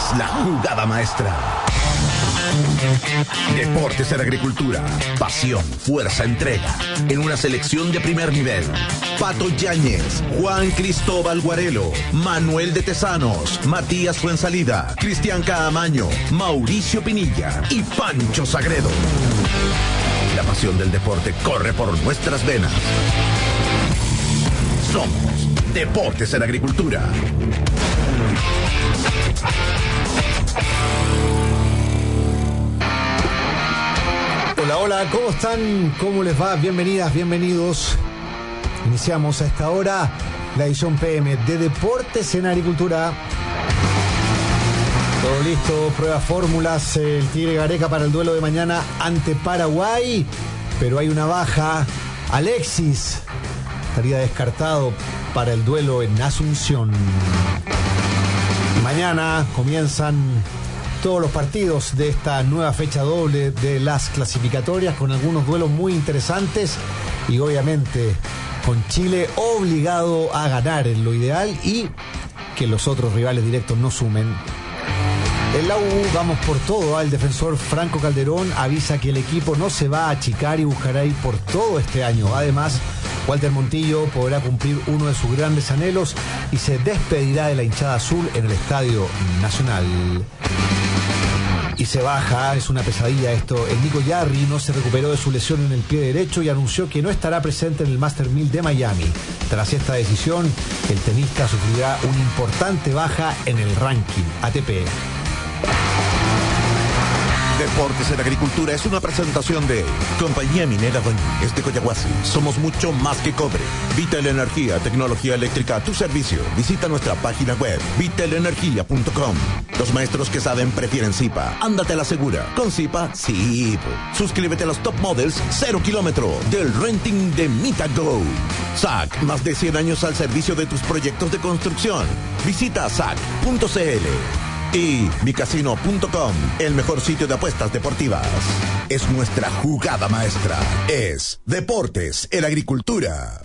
es la jugada maestra. Deportes en Agricultura. Pasión, fuerza, entrega. En una selección de primer nivel. Pato Yáñez, Juan Cristóbal Guarelo, Manuel de Tesanos, Matías Fuensalida, Cristian Caamaño, Mauricio Pinilla y Pancho Sagredo. La pasión del deporte corre por nuestras venas. Somos Deportes en Agricultura. Hola, hola, ¿cómo están? ¿Cómo les va? Bienvenidas, bienvenidos. Iniciamos a esta hora la edición PM de Deportes en Agricultura. Todo listo, prueba fórmulas, el Tigre Gareca para el duelo de mañana ante Paraguay, pero hay una baja. Alexis estaría descartado para el duelo en Asunción. Mañana comienzan todos los partidos de esta nueva fecha doble de las clasificatorias, con algunos duelos muy interesantes y obviamente con Chile obligado a ganar en lo ideal y que los otros rivales directos no sumen. En la U vamos por todo. El defensor Franco Calderón avisa que el equipo no se va a achicar y buscará ir por todo este año. Además, Walter Montillo podrá cumplir uno de sus grandes anhelos y se despedirá de la hinchada azul en el Estadio Nacional. Y se baja, es una pesadilla esto. El Nico Yarri no se recuperó de su lesión en el pie derecho y anunció que no estará presente en el Master 1000 de Miami. Tras esta decisión, el tenista sufrirá una importante baja en el ranking ATP. Deportes en Agricultura es una presentación de Compañía Minera Doñínguez de Coyahuasi. Somos mucho más que cobre. Vital Energía, tecnología eléctrica a tu servicio. Visita nuestra página web, vitalenergia.com. Los maestros que saben prefieren Zipa. Ándate a la segura. Con Zipa, sí. Suscríbete a los Top Models 0 kilómetro del renting de Mitago. SAC, más de 100 años al servicio de tus proyectos de construcción. Visita sac.cl. Y micasino.com, el mejor sitio de apuestas deportivas. Es nuestra jugada maestra. Es Deportes en Agricultura.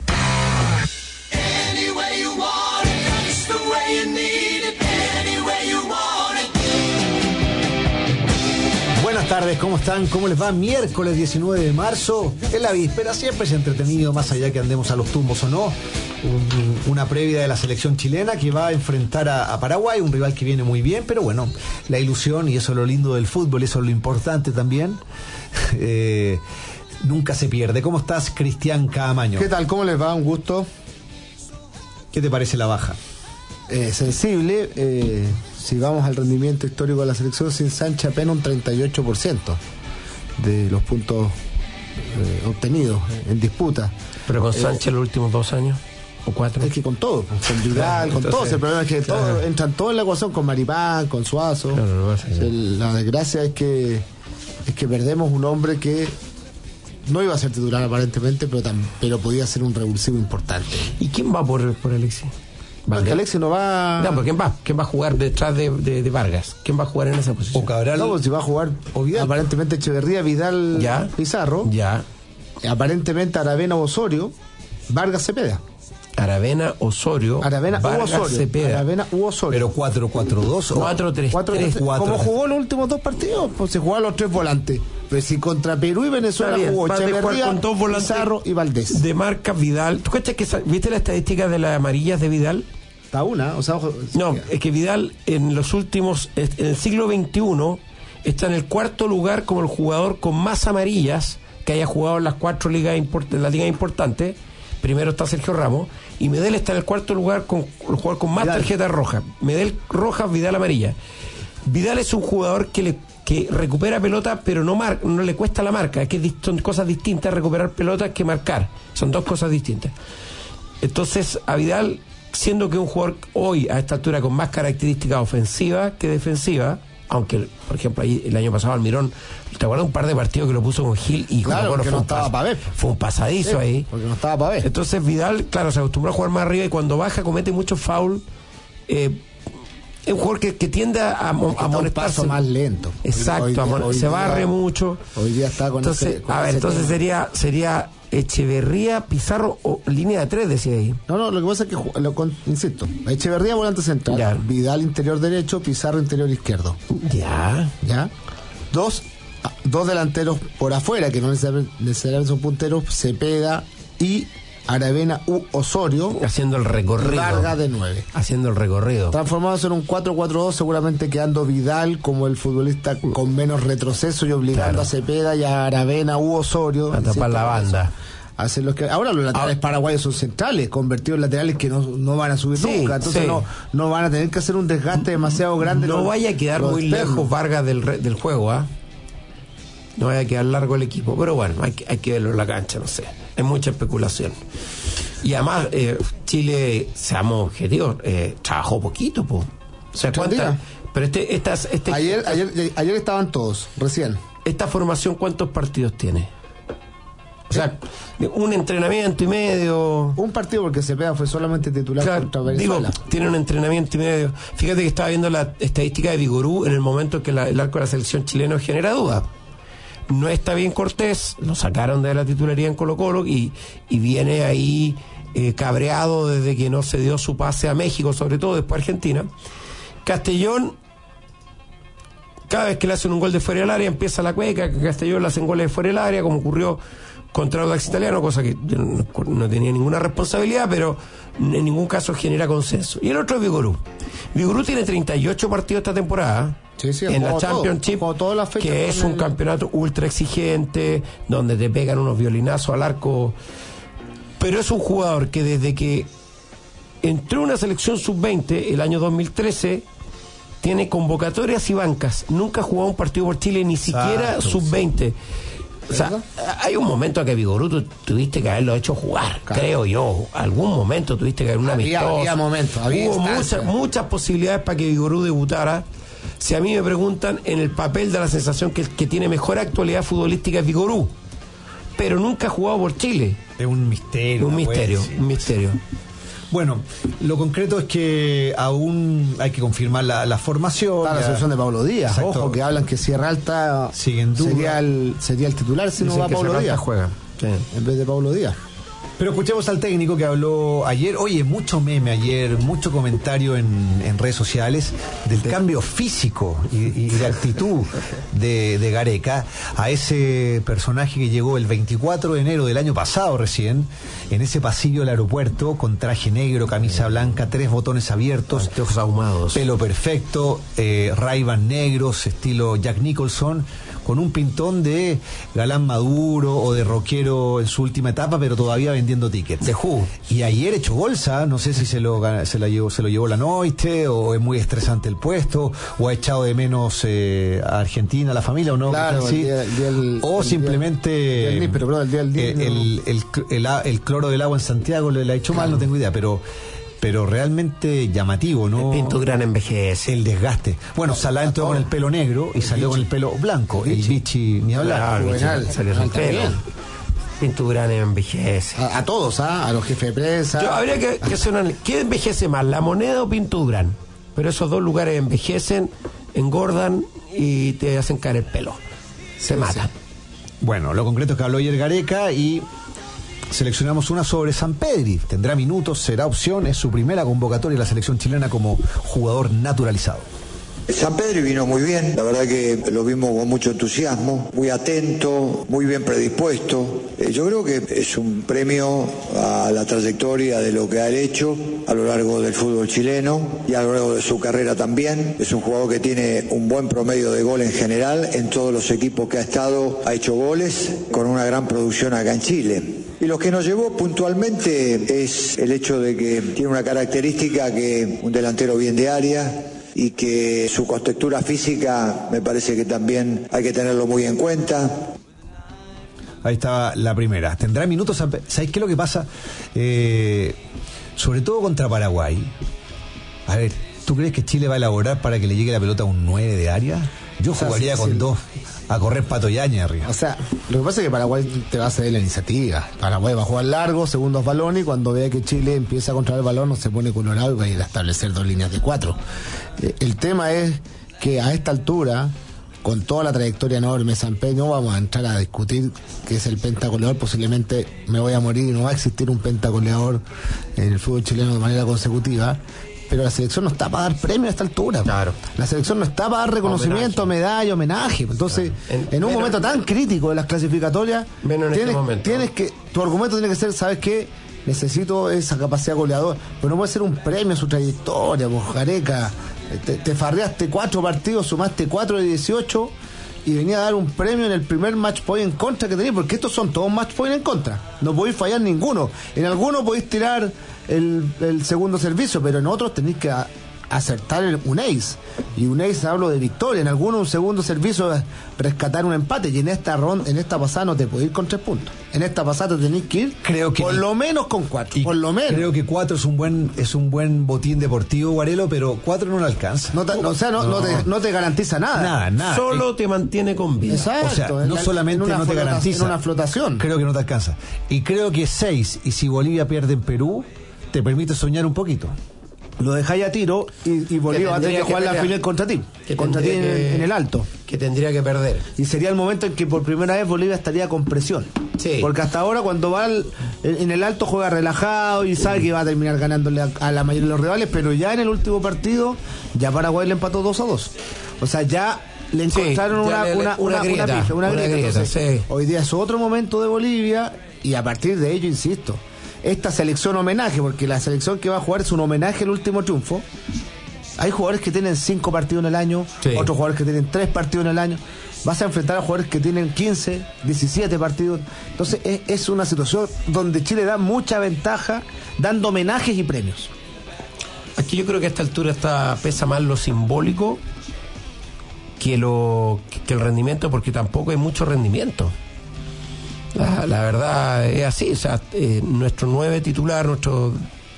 Buenas tardes, ¿cómo están? ¿Cómo les va? Miércoles 19 de marzo, en la víspera, siempre es entretenido, más allá que andemos a los tumbos o no. Una previa de la selección chilena que va a enfrentar a Paraguay, un rival que viene muy bien, pero bueno, la ilusión, y eso es lo lindo del fútbol, eso es lo importante también, nunca se pierde. ¿Cómo estás, Cristian Caamaño? ¿Qué tal? ¿Cómo les va? Un gusto. ¿Qué te parece la baja? Sensible. Si vamos al rendimiento histórico de la selección, se ensancha apenas un 38% de los puntos obtenidos en disputa. ¿Pero con Sánchez los últimos 2 años? ¿O 4? Es que con todo, con Vidal, con todos. El problema es que todos entran todos en la ecuación, con Maripán, con Suazo. Claro, la desgracia es que perdemos un hombre que no iba a ser titular aparentemente, pero podía ser un revulsivo importante. ¿Y quién va por Alexis? Porque Alexis no va... No, pero ¿quién va a jugar detrás de Vargas? ¿Quién va a jugar en esa posición? O Cabral. No, pues si va a jugar o Vidal. Aparentemente Echeverría, Vidal, ¿Ya? Pizarro. Ya. Aparentemente Aravena, Osorio, Vargas, Cepeda. Aravena, Osorio, Vargas, Osorio. Cepeda. Aravena u Osorio. Pero 4-4-2 o 4-3-3. Como jugó los últimos 2 partidos, pues se jugaron los 3 volantes. Pero si contra Perú y Venezuela jugó Echeverría, con 2 volantes, Pizarro y Valdés. de marca Vidal. ¿Tú cachas que viste la estadística de las amarillas de Vidal? Está una, o sea... No, es que Vidal en los últimos, en el siglo XXI, está en el 4º lugar como el jugador con más amarillas que haya jugado en las 4 ligas las ligas importantes. Primero está Sergio Ramos, y Medel está en el 4º lugar con el jugador con más tarjetas rojas. Medel rojas, Vidal amarilla. Vidal es un jugador que recupera pelota, pero no le cuesta la marca. Es que son cosas distintas recuperar pelotas que marcar. Son 2 cosas distintas. Entonces, a Vidal, siendo que un jugador hoy a esta altura con más características ofensivas que defensivas, aunque por ejemplo ahí el año pasado Almirón, ¿te acuerdas un par de partidos que lo puso con Gil y claro, porque no estaba para ver? Fue un pasadizo ahí, porque no estaba para ver. Entonces Vidal, claro, se acostumbró a jugar más arriba y cuando baja comete muchos foul. Es un jugador que tiende a molestarse. Un paso más lento. Exacto, hoy se barre mucho. Hoy día está con entonces, entonces sería Echeverría, Pizarro o línea de 3, decía ahí. No, lo que pasa es que, insisto, Echeverría volante central, Ya. Vidal interior derecho, Pizarro interior izquierdo. Ya. Dos delanteros por afuera, que no necesariamente son punteros, Cepeda y Aravena u Osorio. Haciendo el recorrido. Vargas de 9. Haciendo el recorrido. Transformados en un 4-4-2, seguramente quedando Vidal como el futbolista con menos retroceso y obligando a Cepeda y a Aravena u Osorio A tapar la banda. Hacer los que ahora los laterales paraguayos son centrales, convertidos en laterales que no van a subir nunca, entonces no van a tener que hacer un desgaste demasiado grande. No vaya a quedar muy lejos Vargas del juego, ¿ah? No vaya a quedar largo el equipo, pero bueno, hay que verlo en la cancha, no sé. Es mucha especulación. Y además, Chile, seamos objetivos, trabajó poquito, po. O sea, ¿cuántas? Pero ayer estaban todos, recién. ¿Esta formación cuántos partidos tiene? O sea, un entrenamiento y medio. Un partido porque Cepeda fue solamente titular contra Venezuela. Digo, tiene un entrenamiento y medio. Fíjate que estaba viendo la estadística de Vigorú en el momento en que el arco de la selección chilena genera duda. No está bien Cortés, lo sacaron de la titularidad en Colo-Colo y viene ahí cabreado desde que no se dio su pase a México, sobre todo después a Argentina. Castellón, cada vez que le hacen un gol de fuera del área empieza la cueca, que Castellón le hacen goles de fuera del área, como ocurrió contra Audax Italiano, cosa que yo no tenía ninguna responsabilidad, pero en ningún caso genera consenso. Y el otro es Vigorú. Vigorú tiene 38 partidos esta temporada. Sí, en la Championship, que es un campeonato ultra exigente, donde te pegan unos violinazos al arco, pero es un jugador que desde que entró en una selección sub-20 el año 2013 tiene convocatorias y bancas, nunca ha jugado un partido por Chile, ni siquiera sub-20. O sea, hay un momento que Vigorú tuviste que haberlo hecho jugar, creo yo. Algún momento tuviste que haber una amistosa. Había momentos, hubo muchas posibilidades para que Vigorú debutara. Si a mí me preguntan, en el papel da la sensación que el que tiene mejor actualidad futbolística es Vigorú, pero nunca ha jugado por Chile. Es un misterio. Un misterio. Bueno, lo concreto es que aún hay que confirmar la formación. Está la selección de Pablo Díaz. Exacto. Ojo, que hablan que Sierra Alta sería el titular si no va Pablo Díaz. Juega. Sí. En vez de Pablo Díaz. Pero escuchemos al técnico que habló ayer. Oye, mucho meme ayer, mucho comentario en redes sociales del cambio físico y de actitud de Gareca a ese personaje que llegó el 24 de enero del año pasado recién, en ese pasillo del aeropuerto, con traje negro, camisa blanca, 3 botones abiertos, anteojos ahumados, pelo perfecto, Ray-Ban negros, estilo Jack Nicholson, con un pintón de galán maduro o de rockero en su última etapa, pero todavía vendiendo tickets. De Who. Y ayer echó bolsa, no sé si se lo llevó la noche, o es muy estresante el puesto, o ha echado de menos a Argentina, a la familia, o no. Claro, ¿sí? O simplemente el cloro del agua en Santiago le ha hecho mal, no tengo idea, pero realmente llamativo, ¿no? El Pintugrán envejece. El desgaste. Bueno, Salá entró con el pelo negro y salió con el pelo blanco. El Vichy, ni hablar. Salió con el pelo. Pintugrán envejece. A todos, a los jefes de prensa. Habría que hacer una... ¿Qué envejece más, la moneda o Pintugrán? Pero esos dos lugares envejecen, engordan y te hacen caer el pelo. Se matan. Bueno, lo concreto es que habló ayer Gareca y seleccionamos una sobre Sampedri. Tendrá minutos, será opción, es su primera convocatoria en la selección chilena como jugador naturalizado. Sampedri vino muy bien, la verdad que lo vimos con mucho entusiasmo, muy atento, muy bien predispuesto. Yo creo que es un premio a la trayectoria de lo que ha hecho a lo largo del fútbol chileno y a lo largo de su carrera también. Es un jugador que tiene un buen promedio de gol en general, en todos los equipos que ha estado ha hecho goles, con una gran producción acá en Chile. Y lo que nos llevó puntualmente es el hecho de que tiene una característica que un delantero bien de área, y que su contextura física me parece que también hay que tenerlo muy en cuenta. Ahí estaba la primera. ¿Tendrá minutos? ¿Sabéis qué es lo que pasa? Sobre todo contra Paraguay. A ver, ¿tú crees que Chile va a elaborar para que le llegue la pelota a un 9 de área? Yo jugaría con 2 a correr Pato Yañez arriba. O sea, lo que pasa es que Paraguay te va a ceder la iniciativa. Paraguay va a jugar largo, segundos balones, y cuando vea que Chile empieza a controlar el balón, no se pone colorado y va a ir a establecer 2 líneas de 4. El tema es que a esta altura con toda la trayectoria enorme de Samper, no vamos a entrar a discutir que es el pentagoleador, posiblemente me voy a morir y no va a existir un pentagoleador en el fútbol chileno de manera consecutiva. Pero la selección no está para dar premio a esta altura. Claro. La selección no está para dar reconocimiento, medalla, homenaje. Entonces, claro. En un momento tan crítico de las clasificatorias, tu argumento tiene que ser, ¿sabes qué? Necesito esa capacidad goleadora. Pero no puede ser un premio a su trayectoria, pues, Gareca. Te farreaste 4 partidos, sumaste 4 de 18 y venía a dar un premio en el primer match point en contra que tenías, porque estos son todos match point en contra. No podéis fallar ninguno. En algunos podéis tirar el segundo servicio, pero en otros tenéis que acertar un ace. Y un ace hablo de victoria. En algunos un segundo servicio es rescatar un empate. Y en esta pasada no te podéis ir con 3 puntos. En esta pasada te tenéis que ir por lo menos con 4. Por lo menos. Creo que 4 es un buen botín deportivo, Guarelo, pero 4 no lo alcanza. No te garantiza nada. Solo te mantiene con vida. Exacto. O sea, no solamente no te garantiza. En una flotación. Creo que no te alcanza. Y creo que 6, y si Bolivia pierde en Perú, te permite soñar un poquito. Lo dejáis a tiro y Bolivia va a tener que jugar la final contra ti. En el alto. Que tendría que perder. Y sería el momento en que por primera vez Bolivia estaría con presión. Sí. Porque hasta ahora cuando va en el alto juega relajado y sabe que va a terminar ganándole a la mayoría de los rivales, pero ya en el último partido, ya Paraguay le empató 2-2. O sea, ya le encontraron una grieta. Entonces, sí. Hoy día es otro momento de Bolivia y a partir de ello, insisto, esta selección homenaje, porque la selección que va a jugar es un homenaje al último triunfo. Hay jugadores que tienen 5 partidos en el año, sí. Otros jugadores que tienen 3 partidos en el año. Vas a enfrentar a jugadores que tienen 15, 17 partidos. Entonces es una situación donde Chile da mucha ventaja dando homenajes y premios. Aquí yo creo que a esta altura pesa más lo simbólico que el rendimiento, porque tampoco hay mucho rendimiento. La verdad es así. O sea, nuestro 9 titular, nuestro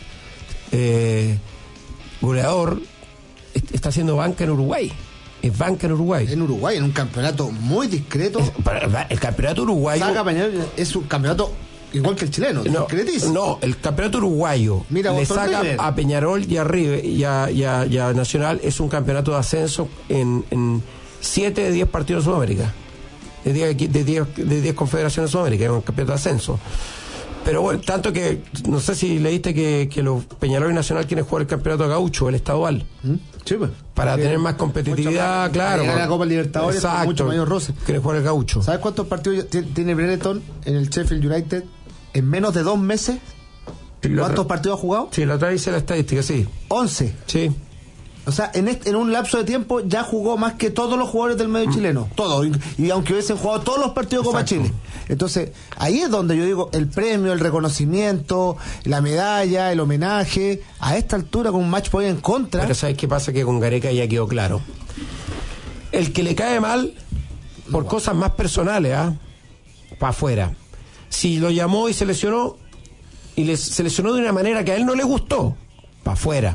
goleador, está haciendo banca en Uruguay. Es banca en Uruguay. En Uruguay, en un campeonato muy discreto. El campeonato uruguayo es un campeonato igual que el chileno, discretísimo. No, el campeonato uruguayo le saca a Peñarol y a Nacional. Es un campeonato de ascenso en 7 de 10 partidos de Sudamérica. De 10 confederaciones de Sudamérica, es un campeonato de ascenso. Pero bueno, tanto que no sé si leíste que los Peñarol y Nacional quieren jugar el campeonato gaucho, el estadual. Sí, pues. Para tener más competitividad, claro. Para la Copa Libertadores, exacto, mucho mayor roce. Quieren jugar el gaucho. ¿Sabes cuántos partidos tiene Brereton en el Sheffield United en menos de 2 meses? ¿Cuántos partidos ha jugado? Sí, la otra vez hice la estadística, sí. 11. Sí. O sea, en un lapso de tiempo ya jugó más que todos los jugadores del medio chileno. Todos. Y aunque hubiesen jugado todos los partidos de Copa Chile. Entonces, ahí es donde yo digo, el premio, el reconocimiento, la medalla, el homenaje, a esta altura con un match point en contra. Pero ¿sabes qué pasa? Que con Gareca ya quedó claro. El que le cae mal, por cosas más personales, para afuera. Si lo llamó y se lesionó, se lesionó de una manera que a él no le gustó, para afuera.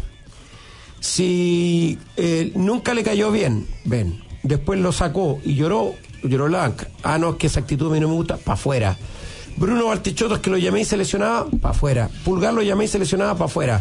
Si nunca le cayó bien, después lo sacó y lloró la banca. No, es que esa actitud a mí no me gusta, para afuera. Bruno Bartichotto, que lo llamé y se lesionaba, para afuera. Pulgar lo llamé y se lesionaba, para afuera.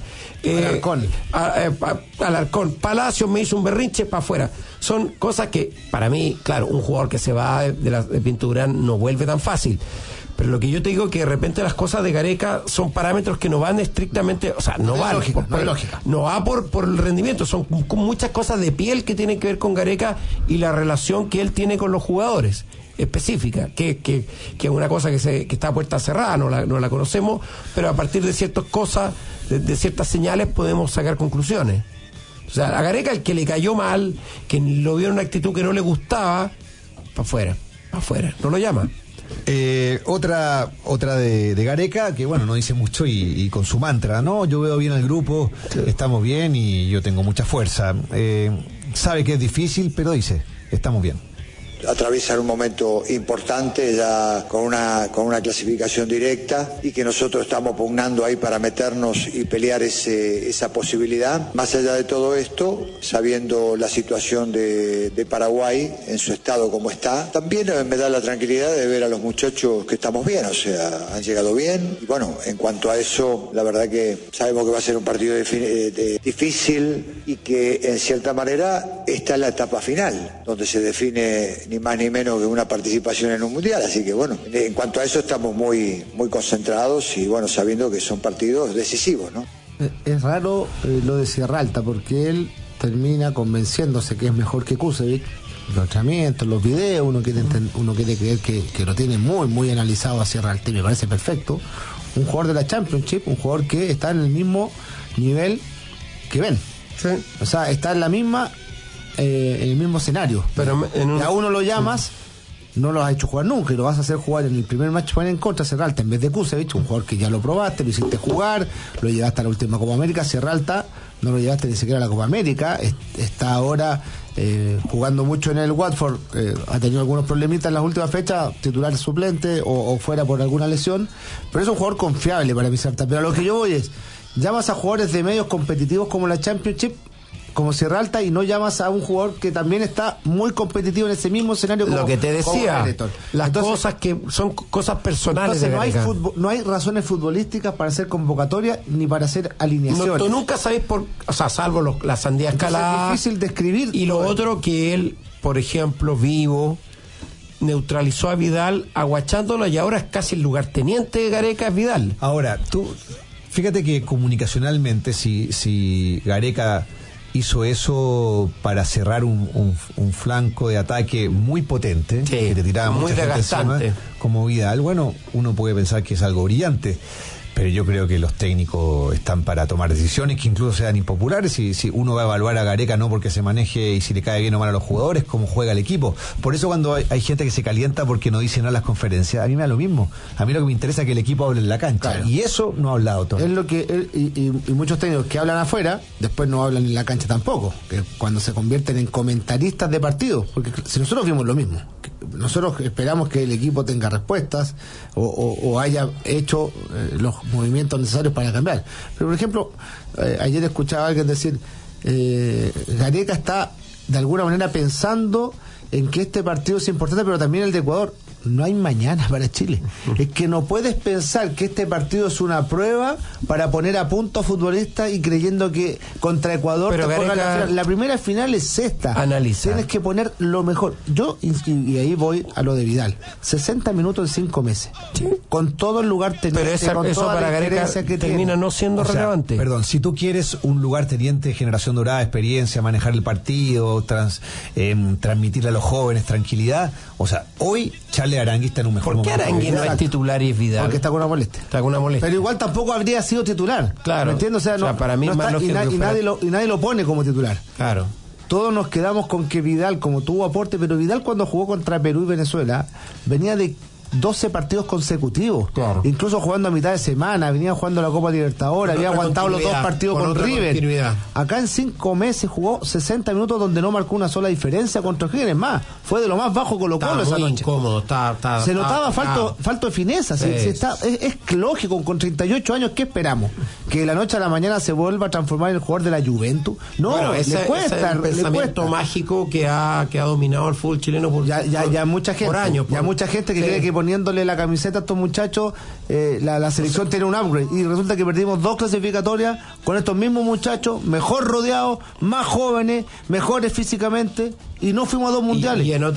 Alarcón. Palacios me hizo un berrinche, para afuera. Son cosas que, para mí, claro, un jugador que se va de Pintura no vuelve tan fácil. Pero lo que yo te digo es que de repente las cosas de Gareca son parámetros que no van estrictamente, o sea, no van lógica. No va por el rendimiento, son muchas cosas de piel que tienen que ver con Gareca y la relación que él tiene con los jugadores específica, que es una cosa que está a puerta cerrada, no la conocemos, pero a partir de ciertas cosas, de ciertas señales podemos sacar conclusiones. O sea, a Gareca, el que le cayó mal, que lo vio en una actitud que no le gustaba, para afuera, no lo llama. Otra de Gareca, que bueno, no dice mucho y con su mantra, ¿no? Yo veo bien al grupo, estamos bien y yo tengo mucha fuerza. Sabe que es difícil, pero dice, estamos bien. atraviesan un momento importante ya con una clasificación directa y que nosotros estamos pugnando ahí para meternos y pelear esa posibilidad. Más allá de todo esto, sabiendo la situación de Paraguay en su estado como está, también me da la tranquilidad de ver a los muchachos que estamos bien, o sea, han llegado bien. Y bueno, en cuanto a eso, la verdad que sabemos que va a ser un partido difícil y que en cierta manera esta es la etapa final, donde se define ni más ni menos que una participación en un mundial. Así que bueno, en cuanto a eso estamos muy, muy concentrados y bueno, sabiendo que son partidos decisivos, ¿no? Es raro lo de Sierra Alta, porque él termina convenciéndose que es mejor que Kusevich. Los entrenamientos, los videos, uno quiere creer que lo tiene muy, muy analizado a Sierra Alta y me parece perfecto. Un jugador de la Championship, un jugador que está en el mismo nivel que Ben. Sí. O sea, está en la misma, en el mismo escenario. Pero y a uno lo llamas, no lo has hecho jugar nunca y lo vas a hacer jugar en el primer match point en contra Sierra Alta en vez de Kusevich, un jugador que ya lo probaste, lo hiciste jugar, lo llevaste a la última Copa América. Sierra Alta no lo llevaste ni siquiera a la Copa América, está ahora jugando mucho en el Watford, ha tenido algunos problemitas en las últimas fechas, titular suplente o fuera por alguna lesión, pero es un jugador confiable para mi Sierra Alta. Pero a lo que yo voy es, llamas a jugadores de medios competitivos como la Championship, como Sierra Alta, y no llamas a un jugador que también está muy competitivo en ese mismo escenario como, lo que te decía, las entonces, cosas que son cosas personales. Entonces no hay razones futbolísticas para hacer convocatoria ni para hacer alineaciones. Tú nunca sabes salvo la sandía escalada. Es difícil de escribir. Y lo otro que él, por ejemplo, Vivo neutralizó a Vidal aguachándolo y ahora es casi el lugarteniente de Gareca, es Vidal. Ahora, tú fíjate que comunicacionalmente si Gareca hizo eso para cerrar un flanco de ataque muy potente, sí, que te tiraba muy desgastante como Vidal, bueno, uno puede pensar que es algo brillante, pero yo creo que los técnicos están para tomar decisiones que incluso sean impopulares, y si uno va a evaluar a Gareca no porque se maneje y si le cae bien o mal a los jugadores, cómo juega el equipo. Por eso cuando hay gente que se calienta porque no dice nada en las conferencias, a mí me da lo mismo. A mí lo que me interesa es que el equipo hable en la cancha, claro. Y eso no ha hablado todo. Es lo que y muchos técnicos que hablan afuera después no hablan en la cancha tampoco, que cuando se convierten en comentaristas de partidos, porque si nosotros vimos lo mismo, nosotros esperamos que el equipo tenga respuestas o haya hecho los movimientos necesarios para cambiar. Pero por ejemplo, ayer escuchaba a alguien decir, Gareca está de alguna manera pensando en que este partido es importante, pero también el de Ecuador. No hay mañana para Chile. Es que no puedes pensar que este partido es una prueba para poner a punto a futbolistas y creyendo que contra Ecuador pero te pongan Gareca, la primera final es esta. Analiza. Tienes que poner lo mejor. Yo, y ahí voy a lo de Vidal. 60 minutos en 5 meses. Sí. Con todo el lugar teniente. Pero eso para Gareca que termina no siendo relevante. Perdón, si tú quieres un lugar teniente, generación dorada, experiencia, manejar el partido, transmitirle a los jóvenes tranquilidad, o sea, hoy Charles Arangui está en un mejor momento. ¿Por qué Arangui no es titular y es Vidal? Porque está con una molestia. Pero igual tampoco habría sido titular. Claro. ¿Me entiendes? O sea, para mí no más está, y nadie lo pone como titular. Claro. Todos nos quedamos con que Vidal, como tuvo aporte, pero Vidal cuando jugó contra Perú y Venezuela, venía de 12 partidos consecutivos, claro. Incluso jugando a mitad de semana, venía jugando la Copa Libertadores, había aguantado los 2 partidos con River. Acá en 5 meses jugó 60 minutos donde no marcó una sola diferencia contra O'Higgins. Más, fue de lo más bajo Colo-Colo esa noche. Incómodo, se notaba falto de fineza. Sí. Es lógico, con 38 años, ¿qué esperamos? ¿Que de la noche a la mañana se vuelva a transformar en el jugador de la Juventus? No, bueno, le cuesta. Ese es el pensamiento mágico que ha dominado el fútbol chileno por mucha gente. Por años. Ya mucha gente que cree que poniéndole la camiseta a estos muchachos la selección tiene un upgrade, y resulta que perdimos 2 clasificatorias con estos mismos muchachos, mejor rodeados, más jóvenes, mejores físicamente, y no fuimos a 2 mundiales. Y en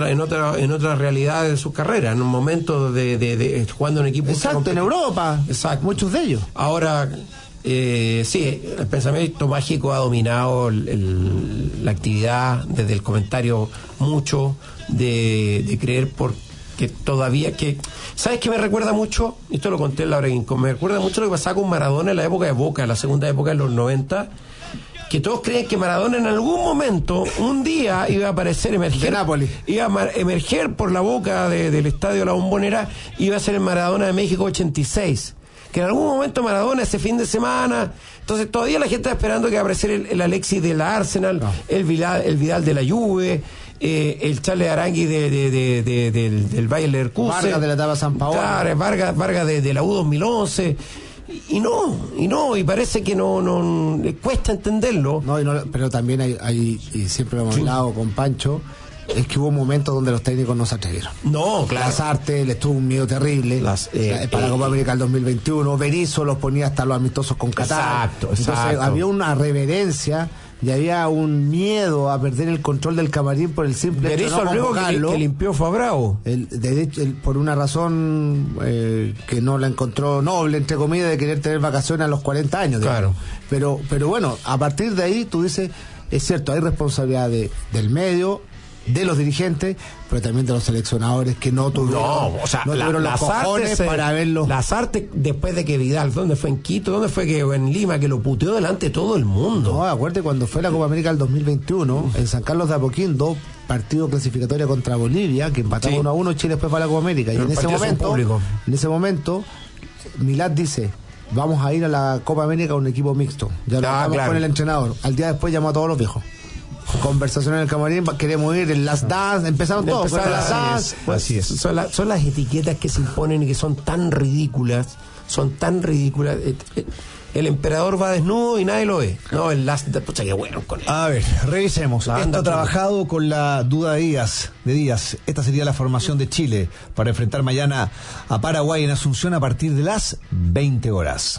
otra realidad de su carrera, en un momento de jugando en equipo. Exacto, en Europa. Exacto. Muchos de ellos. Ahora, sí, el pensamiento mágico ha dominado la actividad, desde el comentario mucho de creer que todavía ¿sabes qué me recuerda mucho? Esto lo conté en la hora de Incom. Me recuerda mucho lo que pasaba con Maradona en la época de Boca, en la segunda época de los 90, que todos creen que Maradona en algún momento, un día, iba a aparecer, iba a emerger por la boca del estadio La Bombonera, iba a ser el Maradona de México 86. Que en algún momento Maradona, ese fin de semana, entonces todavía la gente está esperando que va a aparecer el Alexis de la Arsenal, no. el Vidal de la Juve, el Charles Arangui del Bayer Leverkusen, Vargas de la etapa San Paolo, claro, Vargas de la U 2011, y parece que no cuesta entenderlo. Pero también hay y siempre lo hemos hablado con Pancho, es que hubo momentos donde los técnicos no se atrevieron. No, claro. Lazarte le tuvo un miedo terrible para la Copa América del 2021. Berizzo los ponía hasta los amistosos con Qatar. Exacto. Entonces había una reverencia y había un miedo a perder el control del camarín por el simple hecho de no convocarlo. Que limpió fue a Bravo. Por una razón que no la encontró noble, entre comillas, de querer tener vacaciones a los 40 años. Claro. Pero bueno, a partir de ahí tú dices, es cierto, hay responsabilidad del medio, de los dirigentes, pero también de los seleccionadores que no tuvieron, los cojones para verlo. Lazarte, después de que Vidal, ¿dónde fue? En Quito, ¿dónde fue? Que en Lima, que lo puteó delante de todo el mundo. No, acuérdate cuando fue la Copa América del 2021, en San Carlos de Apoquindo, partido clasificatorio contra Bolivia, que empataba 1-1, Chile después para la Copa América. Y en ese momento, Milad dice: vamos a ir a la Copa América con un equipo mixto. Ya lo hablamos con el entrenador. Al día después llamó a todos los viejos. Conversación en el camarín, queremos ir en las dance, empezaron todos las dance. Así es. Son las etiquetas que se imponen y que son tan ridículas. El emperador va desnudo y nadie lo ve. No, el last, pucha, qué bueno con él. A ver, revisemos. Esto ha trabajado con la duda de Díaz. Esta sería la formación de Chile para enfrentar mañana a Paraguay en Asunción a partir de las 20 horas.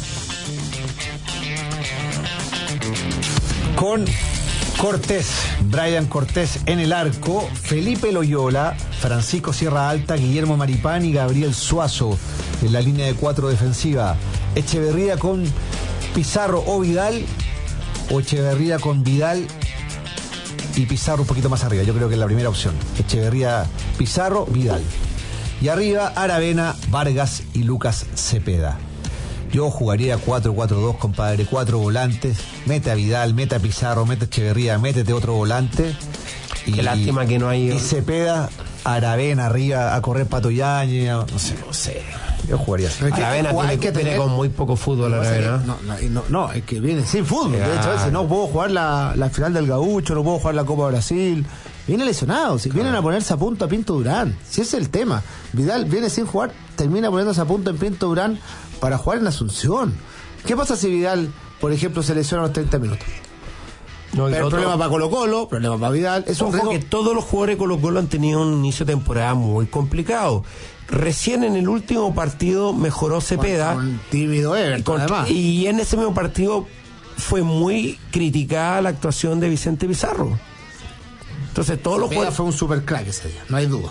Con Brian Cortés en el arco, Felipe Loyola, Francisco Sierra Alta, Guillermo Maripán y Gabriel Suazo en la línea de 4 defensiva. Echeverría con Pizarro o Vidal, o Echeverría con Vidal y Pizarro un poquito más arriba. Yo creo que es la primera opción. Echeverría, Pizarro, Vidal. Y arriba, Aravena, Vargas y Lucas Cepeda. Yo jugaría 4-4-2, compadre, 4 volantes, mete a Vidal, mete a Pizarro, mete a Echeverría, métete otro volante. Qué lástima que no hay... Y Cepeda, Aravena arriba a correr Pato Yáñez, no sé. Yo jugaría así. Aravena tiene con muy poco fútbol, Aravena. No, es que viene sin fútbol. De hecho, a veces no puedo jugar la final del Gaucho, no puedo jugar la Copa Brasil. Viene lesionado, si vienen a ponerse a punto a Pinto Durán. Si ese es el tema. Vidal viene sin jugar, termina poniéndose a punto en Pinto Durán para jugar en Asunción. ¿Qué pasa si Vidal, por ejemplo, se lesiona a los 30 minutos? Pero problema para Colo-Colo, problema para Vidal. Es un riesgo que todos los jugadores de Colo-Colo han tenido un inicio de temporada muy complicado. Recién en el último partido mejoró Cepeda. Con tímido Everton, además. Y en ese mismo partido fue muy criticada la actuación de Vicente Pizarro. Entonces todos los jugadores... fue un super crack ese día, no hay duda.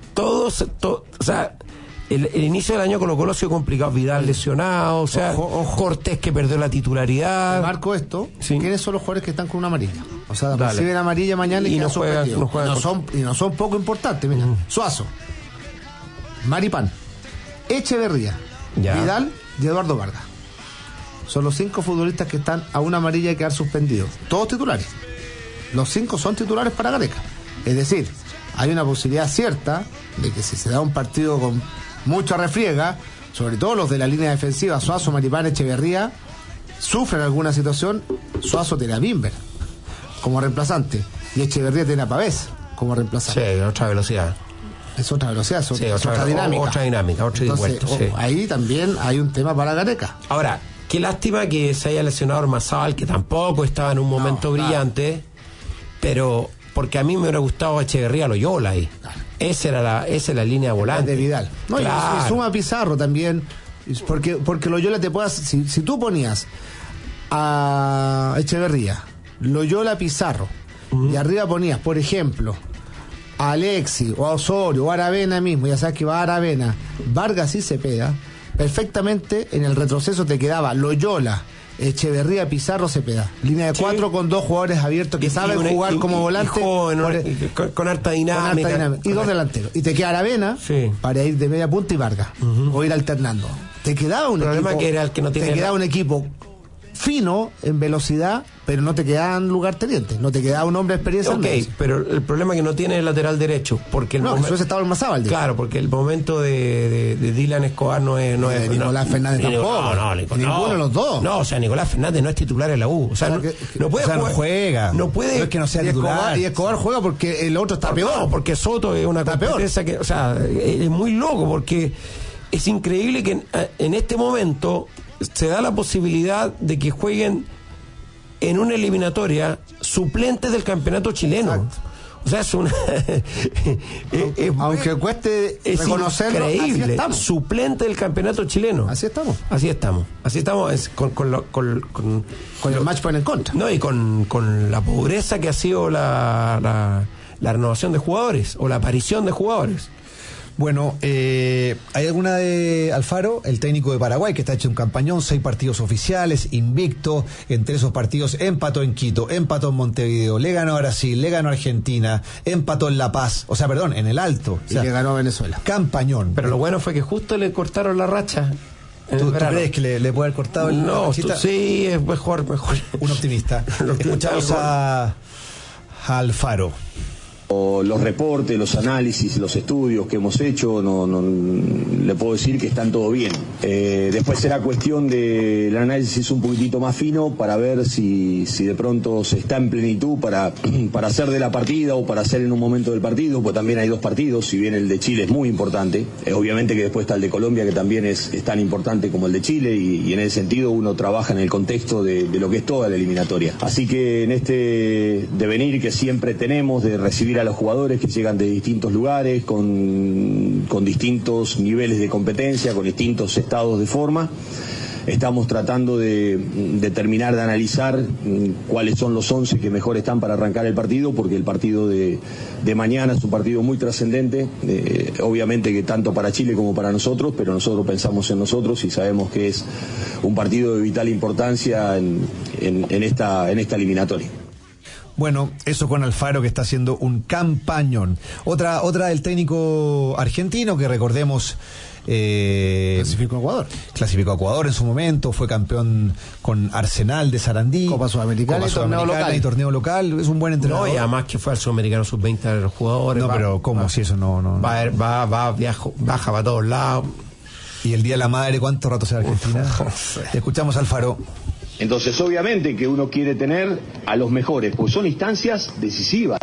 El inicio del año Colo-Colo ha sido complicado. Vidal lesionado, ojo. Cortés que perdió la titularidad. Marco esto, ¿quiénes son los jugadores que están con una amarilla? O sea, reciben amarilla mañana y no son poco importantes. Mira, Suazo, Maripán, Echeverría, Vidal y Eduardo Vargas. Son los 5 futbolistas que están a una amarilla y quedar suspendidos. Todos titulares. Los 5 son titulares para Gareca. Es decir, hay una posibilidad cierta de que si se da un partido con mucha refriega, sobre todo los de la línea defensiva, Suazo, Maripán, Echeverría, sufren alguna situación. Suazo tiene a Bimber como reemplazante y Echeverría tiene a Pavés como reemplazante. Sí, otra velocidad. Es otra velocidad, otra dinámica. Otra dinámica, otro dispuesto. Ahí también hay un tema para Gareca. Ahora, qué lástima que se haya lesionado Ormazábal, que tampoco estaba en un momento brillante, pero porque a mí me hubiera gustado Echeverría Loyola ahí. Claro. Esa es la línea volante. De Vidal. No, claro. Y suma Pizarro también, porque Loyola te puedas... Si tú ponías a Echeverría, Loyola, Pizarro, y arriba ponías, por ejemplo, a Alexis, o a Osorio, o a Aravena mismo, ya sabes que va a Aravena, Vargas y Cepeda, perfectamente en el retroceso te quedaba Loyola, Echeverría, Pizarro, Cepeda. Línea de 4 con 2 jugadores abiertos que saben jugar como volante. Con harta dinámica. Y 2 delanteros. Y te queda Aravena para ir de media punta y Vargas. O ir alternando. Te quedaba un problema equipo. Que era el que no tiene te quedaba un equipo fino en velocidad, pero no te quedaban lugartenientes, no te quedaba un hombre de experiencia. Ok, pero el problema es que no tiene el lateral derecho, porque Jesús estaba el Mazábal. Claro, porque el momento de Dylan Escobar no es Nicolás Fernández tampoco. Ninguno de los dos. No, o sea, Nicolás Fernández no es titular en la U. O sea, no puede jugar. No juega. No puede. No es que no sea titular. Y Escobar juega porque el otro está peor. No, porque Soto es una competencia que, o sea, es muy loco, porque es increíble que en este momento se da la posibilidad de que jueguen en una eliminatoria suplentes del campeonato chileno. Exacto. O sea, es una aunque cueste reconocerlo, increíble. Suplente del campeonato chileno. Así estamos con el match point en contra. No, y con la pobreza que ha sido la renovación de jugadores o la aparición de jugadores. Bueno, hay alguna de Alfaro, el técnico de Paraguay, que está hecho un campañón, 6 partidos oficiales, invicto, entre esos partidos empató en Quito, empató en Montevideo, le ganó a Brasil, le ganó a Argentina, empató en La Paz, en el Alto. Y le ganó a Venezuela. Campañón. Pero lo bueno fue que justo le cortaron la racha. ¿Tú crees que le puede haber cortado el No, sí, es mejor. Un optimista. Escuchamos a Alfaro. Los reportes, los análisis, los estudios que hemos hecho, no le puedo decir que están todo bien. Después será cuestión del análisis un poquitito más fino para ver si de pronto se está en plenitud para hacer de la partida o para hacer en un momento del partido, pues también hay 2 partidos, si bien el de Chile es muy importante, obviamente que después está el de Colombia que también es tan importante como el de Chile y en ese sentido uno trabaja en el contexto de lo que es toda la eliminatoria. Así que en este devenir que siempre tenemos de recibir a los jugadores que llegan de distintos lugares, con distintos niveles de competencia, con distintos estados de forma, estamos tratando de terminar de analizar cuáles son los 11 que mejor están para arrancar el partido, porque el partido de mañana es un partido muy trascendente, obviamente que tanto para Chile como para nosotros, pero nosotros pensamos en nosotros y sabemos que es un partido de vital importancia en esta eliminatoria. Bueno, eso con Alfaro, que está haciendo un campañón. Otra del técnico argentino, que recordemos clasificó a Ecuador. Clasificó a Ecuador en su momento, fue campeón con Arsenal de Sarandí. Copa Sudamericana y torneo local. Es un buen entrenador. No, y además que fue al Sudamericano Sub-20 de los jugadores. No, pero ¿cómo? Si eso no. Baja para todos lados. Y el Día de la Madre, ¿cuánto rato será Argentina? Escuchamos a Alfaro. Entonces, obviamente que uno quiere tener a los mejores, pues son instancias decisivas.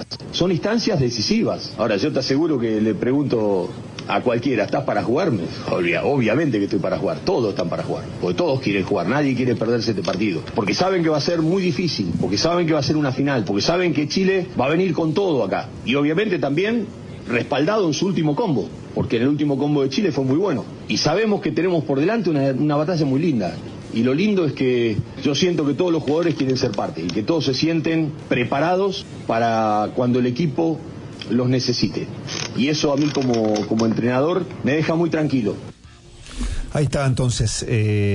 Ahora, yo te aseguro que le pregunto a cualquiera, ¿estás para jugarme? Obviamente que estoy para jugar, todos están para jugar, porque todos quieren jugar, nadie quiere perderse este partido, porque saben que va a ser muy difícil, porque saben que va a ser una final, porque saben que Chile va a venir con todo acá, y obviamente también respaldado en su último combo, porque en el último combo de Chile fue muy bueno, y sabemos que tenemos por delante una batalla muy linda. Y lo lindo es que yo siento que todos los jugadores quieren ser parte y que todos se sienten preparados para cuando el equipo los necesite. Y eso a mí como entrenador me deja muy tranquilo. Ahí estaba entonces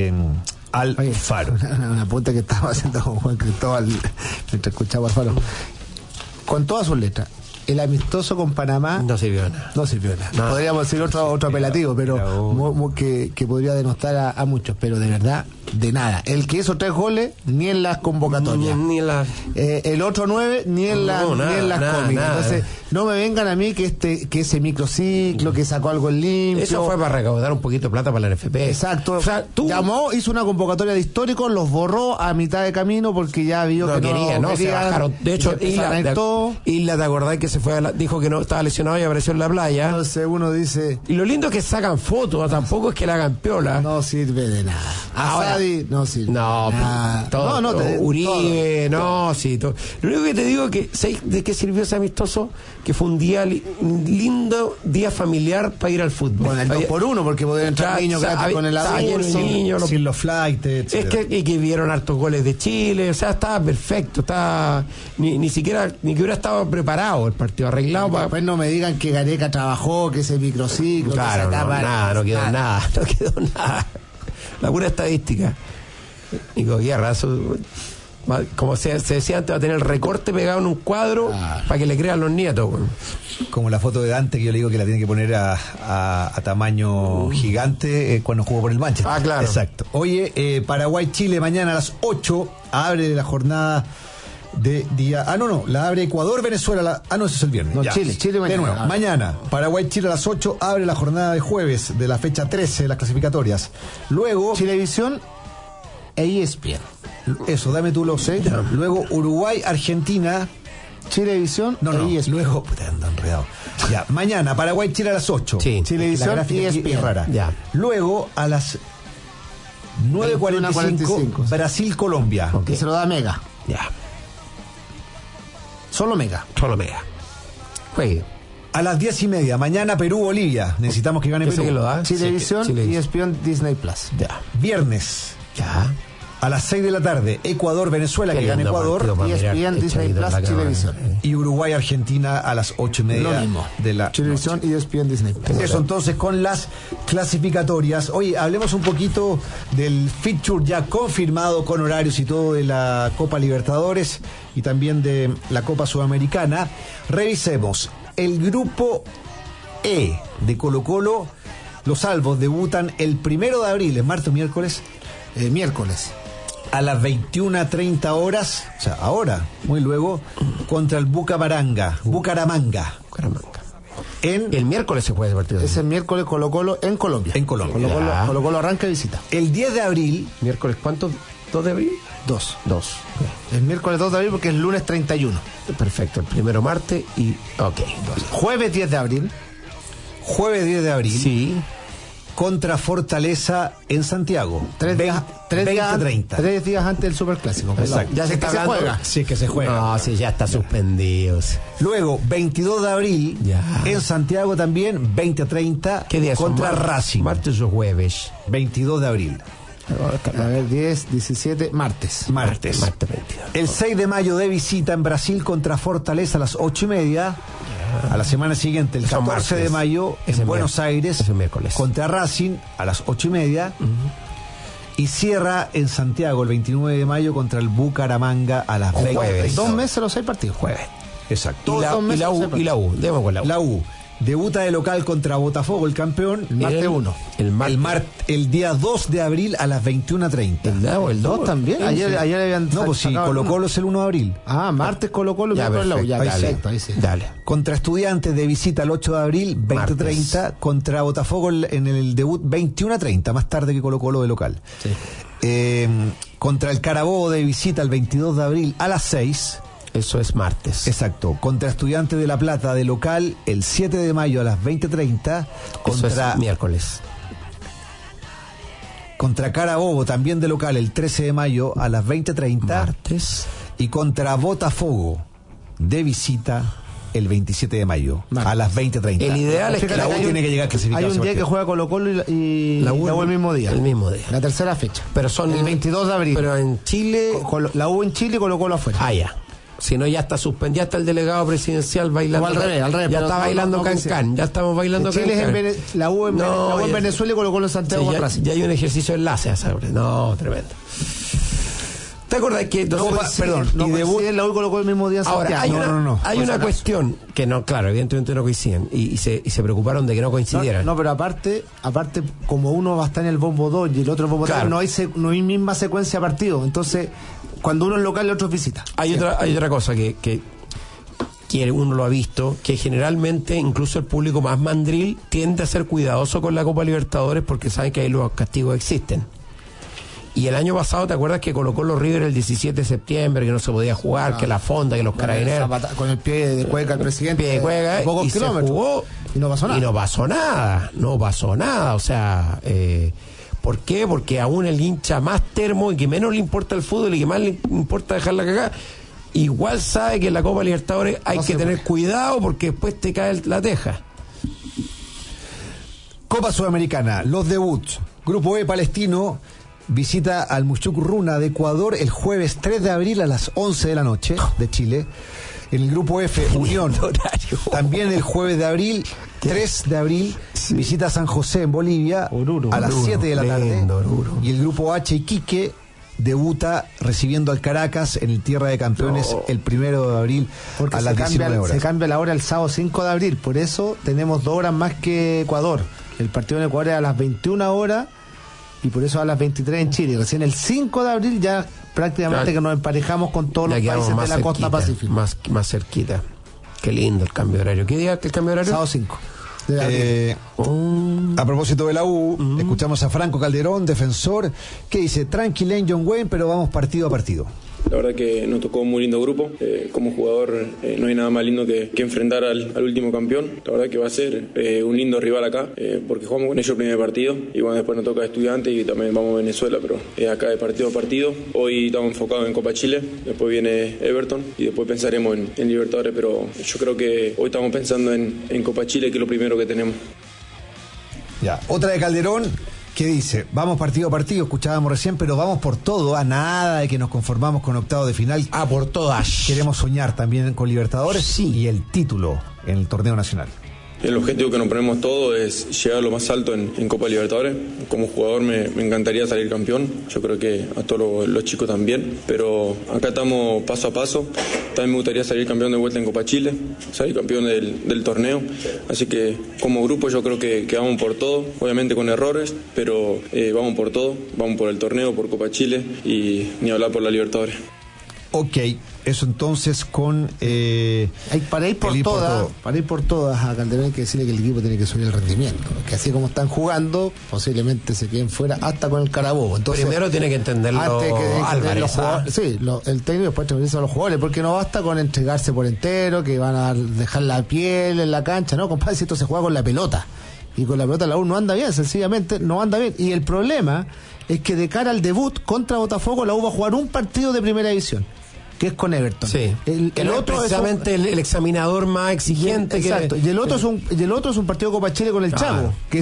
Alfaro. Una punta que estaba haciendo con Juan Cristóbal mientras escuchaba Alfaro. Con todas sus letras. El amistoso con Panamá no sirvió nada. No. Podríamos decir otro apelativo, pero que podría denostar a muchos, pero de verdad, de nada. El que hizo 3 goles, ni en las convocatorias. Ni en las... el otro 9, ni en las cómicas. Entonces, no me vengan a mí que ese microciclo, que sacó algo en limpio. Eso fue para recaudar un poquito de plata para la NFP. Exacto. O sea, llamó, hizo una convocatoria de históricos, los borró a mitad de camino porque ya vio que no quería. Se bajaron. De hecho, Isla, ¿te acordás que se fue dijo que no estaba lesionado y apareció en la playa? Entonces uno dice... Y lo lindo es que sacan fotos, tampoco es que la hagan piola. No sirve de nada. Asadi no sirve. No, Uribe, no, sí. Todo. Lo único que te digo es que, ¿sabes de qué sirvió ese amistoso? Que fue un lindo día familiar para ir al fútbol. Con el 2x1, porque podían entrar niños gratis con el adulto, sin los flights, y que vieron hartos goles de Chile, o sea, estaba perfecto, ni siquiera hubiera estado preparado el partido, arreglado. Después no me digan que Gareca trabajó, que ese microciclo, claro, no quedó nada. La pura estadística. Nico Guerra, Como se decía antes, va a tener el recorte pegado en un cuadro para que le crean los nietos. Como la foto de Dante, que yo le digo que la tiene que poner a tamaño gigante cuando jugó por el Manchester. Ah, claro. Exacto. Oye, Paraguay-Chile mañana a las 8 abre la jornada de día... la abre Ecuador-Venezuela. No, ese es el viernes. No, ya. Chile mañana. De nuevo, mañana, Paraguay-Chile a las 8 abre la jornada de jueves de la fecha 13 de las clasificatorias. Luego... Chilevisión e ESPN. Eso, dame tú lo sé. Luego Uruguay-Argentina... Chilevisión y ESPN. Luego, ando enredado. Ya, mañana, Paraguay-Chile a las 8. Sí. Chilevisión y ESPN. Es rara. Ya. Luego, a las 9:45, Brasil-Colombia. Que se lo da Mega. Ya. Solo Mega. Juegue. A las 10:30, mañana Perú-Bolivia. Necesitamos que gane Perú. Que lo da. Chilevisión y ESPN Disney Plus. Ya. Viernes. Ya. A las 6 de la tarde, Ecuador-Venezuela, que gane Ecuador. ESPN Disney Plus, Chilevisión. Y Uruguay-Argentina a las 8:30. Lo mismo. De la Chilevisión y ESPN Disney Plus. Eso entonces con las clasificatorias. Oye, hablemos un poquito del fixture ya confirmado con horarios y todo de la Copa Libertadores y también de la Copa Sudamericana. Revisemos. El grupo E de Colo-Colo, los salvos debutan el 1 de abril, ¿es martes o miércoles? Miércoles. A las 21:30 horas, o sea, ahora, muy luego, contra el Bucaramanga. El miércoles se juega ese partido. Es el miércoles Colo-Colo en Colombia. Colo-Colo arranca y visita. El 10 de abril. ¿Miércoles cuánto? ¿2 de abril? 2. Okay. El miércoles 2 de abril porque es lunes 31. Perfecto, el primero martes y... Ok. Jueves 10 de abril. Sí. Contra Fortaleza en Santiago. 3 días antes del Superclásico. Exacto. Ya se juega. Sí, que se juega. No, sí, ya está suspendido. Luego, 22 de abril, ya. En Santiago también, 20:30. ¿Qué día contra Racing. ¿Martes o jueves? 22 de abril. A ver, 10, 17, martes. 22. El 6 de mayo de visita en Brasil contra Fortaleza a las 8:30. A la semana siguiente, el 14 de mayo, en Buenos Aires, contra Racing a las 8:30. Y cierra en Santiago el 29 de mayo contra el Bucaramanga a las 20. 2 meses los 6 partidos. Jueves. Exacto. Y la U. Demos con la U. La U. Debuta de local contra Botafogo, el campeón, el martes 1. El día 2 de abril a las 21:30. ¿El 2 también? Ayer habían... No, pues sí, Colo-Colo es el 1 de abril. Martes Colo-Colo, miércoles la U. Ya, perfecto, ahí sí. Dale. Contra Estudiantes de visita el 8 de abril, 20:30. Contra Botafogo en el debut, 21:30, más tarde que Colo-Colo de local. Sí. Contra el Carabobo de visita el 22 de abril a las 6. Eso es martes. Exacto. Contra Estudiantes de La Plata de local el 7 de mayo a las 20:30. Eso es miércoles. Contra Carabobo también de local el 13 de mayo a las 20:30. Martes. Y contra Botafogo de visita el 27 de mayo a las 20:30. El ideal es que la U tiene que llegar clasificada. Hay un día que juega Colo-Colo y la U el mismo día. El mismo día. La tercera fecha. Pero son el 22 de abril. Pero en Chile... La U en Chile y Colo-Colo afuera. Ya. Si no, ya está suspendido, ya está el delegado presidencial bailando. O al revés. Ya está bailando Cancán. Ya estamos bailando Cancán. La U en Venezuela y Colo-Colo en Santiago. Ya hay un ejercicio de enlace a esa hora. No, tremendo. ¿Te acordás que... Perdón, y debut la U colocó el mismo día en Santiago. Ahora, hay una cuestión que no, claro, evidentemente no coinciden y se preocuparon de que no coincidieran. No, pero aparte, como uno va a estar en el bombo 2 y el otro bombo 3, no hay misma secuencia de partido. Entonces, cuando uno es local, el otro es visita. Hay otra cosa que uno lo ha visto, que generalmente incluso el público más mandril tiende a ser cuidadoso con la Copa Libertadores porque saben que ahí los castigos existen. Y el año pasado, ¿te acuerdas que colocó los River el 17 de septiembre, que no se podía jugar, que la fonda, que los carabineros... Con el pie de Cueca, el presidente. Pie de Cueca, pocos kilómetros. Se jugó, y no pasó nada. No pasó nada. O sea, ¿por qué? Porque aún el hincha más termo y que menos le importa el fútbol y que más le importa dejarla cagar, igual sabe que en la Copa Libertadores hay que tener cuidado porque después te cae la teja. Copa Sudamericana, los debuts. Grupo E, Palestino visita al Mushuk Runa de Ecuador el jueves 3 de abril a las 11 de la noche de Chile. En el grupo F, Unión, también el jueves de abril, 3 de abril, visita a San José en Bolivia a las 7 de la tarde. Y el grupo H, Iquique, debuta recibiendo al Caracas en el Tierra de Campeones el 1 de abril a las 19 horas. Se cambia la hora el sábado 5 de abril, por eso tenemos 2 horas más que Ecuador. El partido en Ecuador es a las 21 horas y por eso a las 23 en Chile. Recién el 5 de abril ya prácticamente que nos emparejamos con todos los países de la costa pacífica. Más cerquita. Qué lindo el cambio de horario. ¿Qué día el cambio de horario? Sábado 5. A propósito de la U, escuchamos a Franco Calderón, defensor, que dice: tranquilén John Wayne, pero vamos partido a partido. La verdad que nos tocó un muy lindo grupo. Como jugador no hay nada más lindo que enfrentar al último campeón. La verdad que va a ser un lindo rival acá, porque jugamos con ellos el primer partido y bueno, después nos toca Estudiantes y también vamos a Venezuela, pero acá de partido a partido. Hoy estamos enfocados en Copa Chile, después viene Everton y después pensaremos en Libertadores, pero yo creo que hoy estamos pensando en Copa Chile, que es lo primero que tenemos. Ya, otra de Calderón, que dice: vamos partido a partido, escuchábamos recién, pero vamos por todo, a nada de que nos conformamos con octavos de final. Por todas. Queremos soñar también con Libertadores y el título en el torneo nacional. El objetivo que nos ponemos todos es llegar a lo más alto en Copa Libertadores. Como jugador me encantaría salir campeón, yo creo que a todos los chicos también, pero acá estamos paso a paso. También me gustaría salir campeón de vuelta en Copa Chile, salir campeón del torneo, así que como grupo yo creo que vamos por todo, obviamente con errores, pero vamos por todo, vamos por el torneo, por Copa Chile y ni hablar por la Libertadores. Ok, eso entonces con... para ir por todas a Calderón hay que decirle que el equipo tiene que subir el rendimiento, que así como están jugando posiblemente se queden fuera hasta con el Carabobo. Entonces, primero tiene que entenderlo Álvarez. El técnico después transferirse a los jugadores, porque no basta con entregarse por entero, que van a dejar la piel en la cancha, no, compadre, si esto se juega con la pelota, y con la pelota la U no anda bien, sencillamente no anda bien, y el problema es que de cara al debut contra Botafogo la U va a jugar un partido de primera división, que es con Everton. Sí. El otro es precisamente el examinador más exigente. Exacto. Y el otro es un partido de Copa Chile con el Chavo, que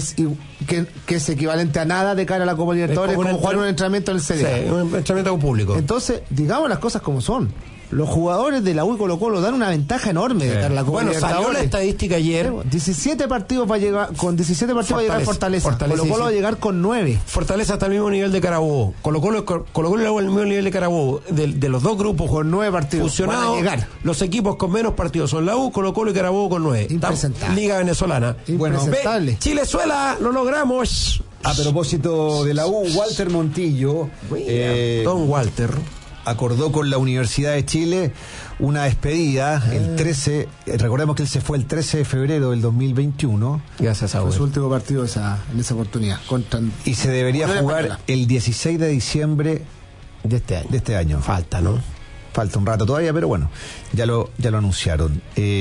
es equivalente a nada de cara a la Copa Libertadores, como jugar un entrenamiento en el CDA. Sí, un entrenamiento con público. Entonces, digamos las cosas como son. Los jugadores de la U y Colo-Colo dan una ventaja enorme de cara a la Copa Libertadores. Salió la estadística ayer. 17 partidos para llegar, con 17 partidos va a llegar Fortaleza. Colo-Colo va a llegar con 9. Fortaleza está al mismo nivel de Carabobo. Colo-Colo y la U al mismo nivel de Carabobo. De los dos grupos con 9 partidos fusionados, los equipos con menos partidos son la U, Colo-Colo y Carabobo con 9. Liga venezolana. Impresentable. Chilezuela, lo logramos. A propósito de la U, Walter Montillo, Don Walter, acordó con la Universidad de Chile una despedida el 13, recordemos que él se fue el 13 de febrero del 2021. Gracias a Fue su último partido en esa oportunidad. Y se debería jugar el 16 de diciembre de este año. Falta, ¿no? Falta un rato todavía, pero bueno, ya lo anunciaron.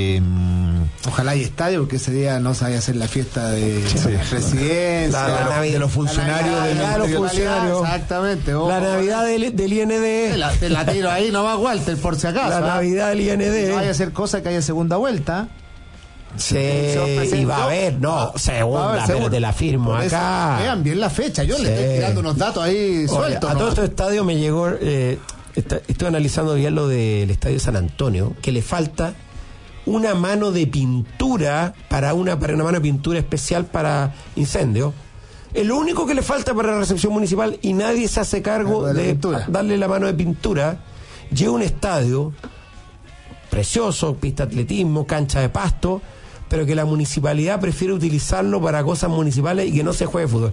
Ojalá hay estadio, porque ese día no se vaya a hacer la fiesta de residencia, de los funcionarios exactamente. La Navidad del IND. Te la tiro ahí nomás, Walter, por si acaso. La Navidad del IND. No vaya a ser cosa que haya segunda vuelta. Sí, y va a haber, segunda, pero te la firmo acá. Vean bien la fecha, yo le estoy tirando unos datos ahí sueltos. A todo este estadio me llegó... estoy analizando bien lo del Estadio San Antonio, que le falta una mano de pintura para una mano de pintura especial para incendios. Es lo único que le falta para la recepción municipal y nadie se hace cargo de darle la mano de pintura. Llega un estadio precioso, pista de atletismo, cancha de pasto, pero que la municipalidad prefiere utilizarlo para cosas municipales y que no se juegue fútbol.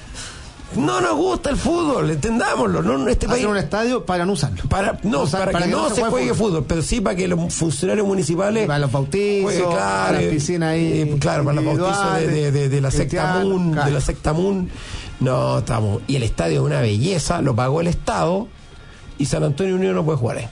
No nos gusta el fútbol, entendámoslo. No, en este país, un estadio para no usarlo. Para que no se juegue fútbol, pero sí para que los funcionarios municipales. Para los bautizos, para las piscinas ahí. Claro, para los bautizos de la secta Moon. Claro. De la secta Moon. No, estamos. Y el estadio es una belleza, lo pagó el Estado y San Antonio Unido no puede jugar ahí.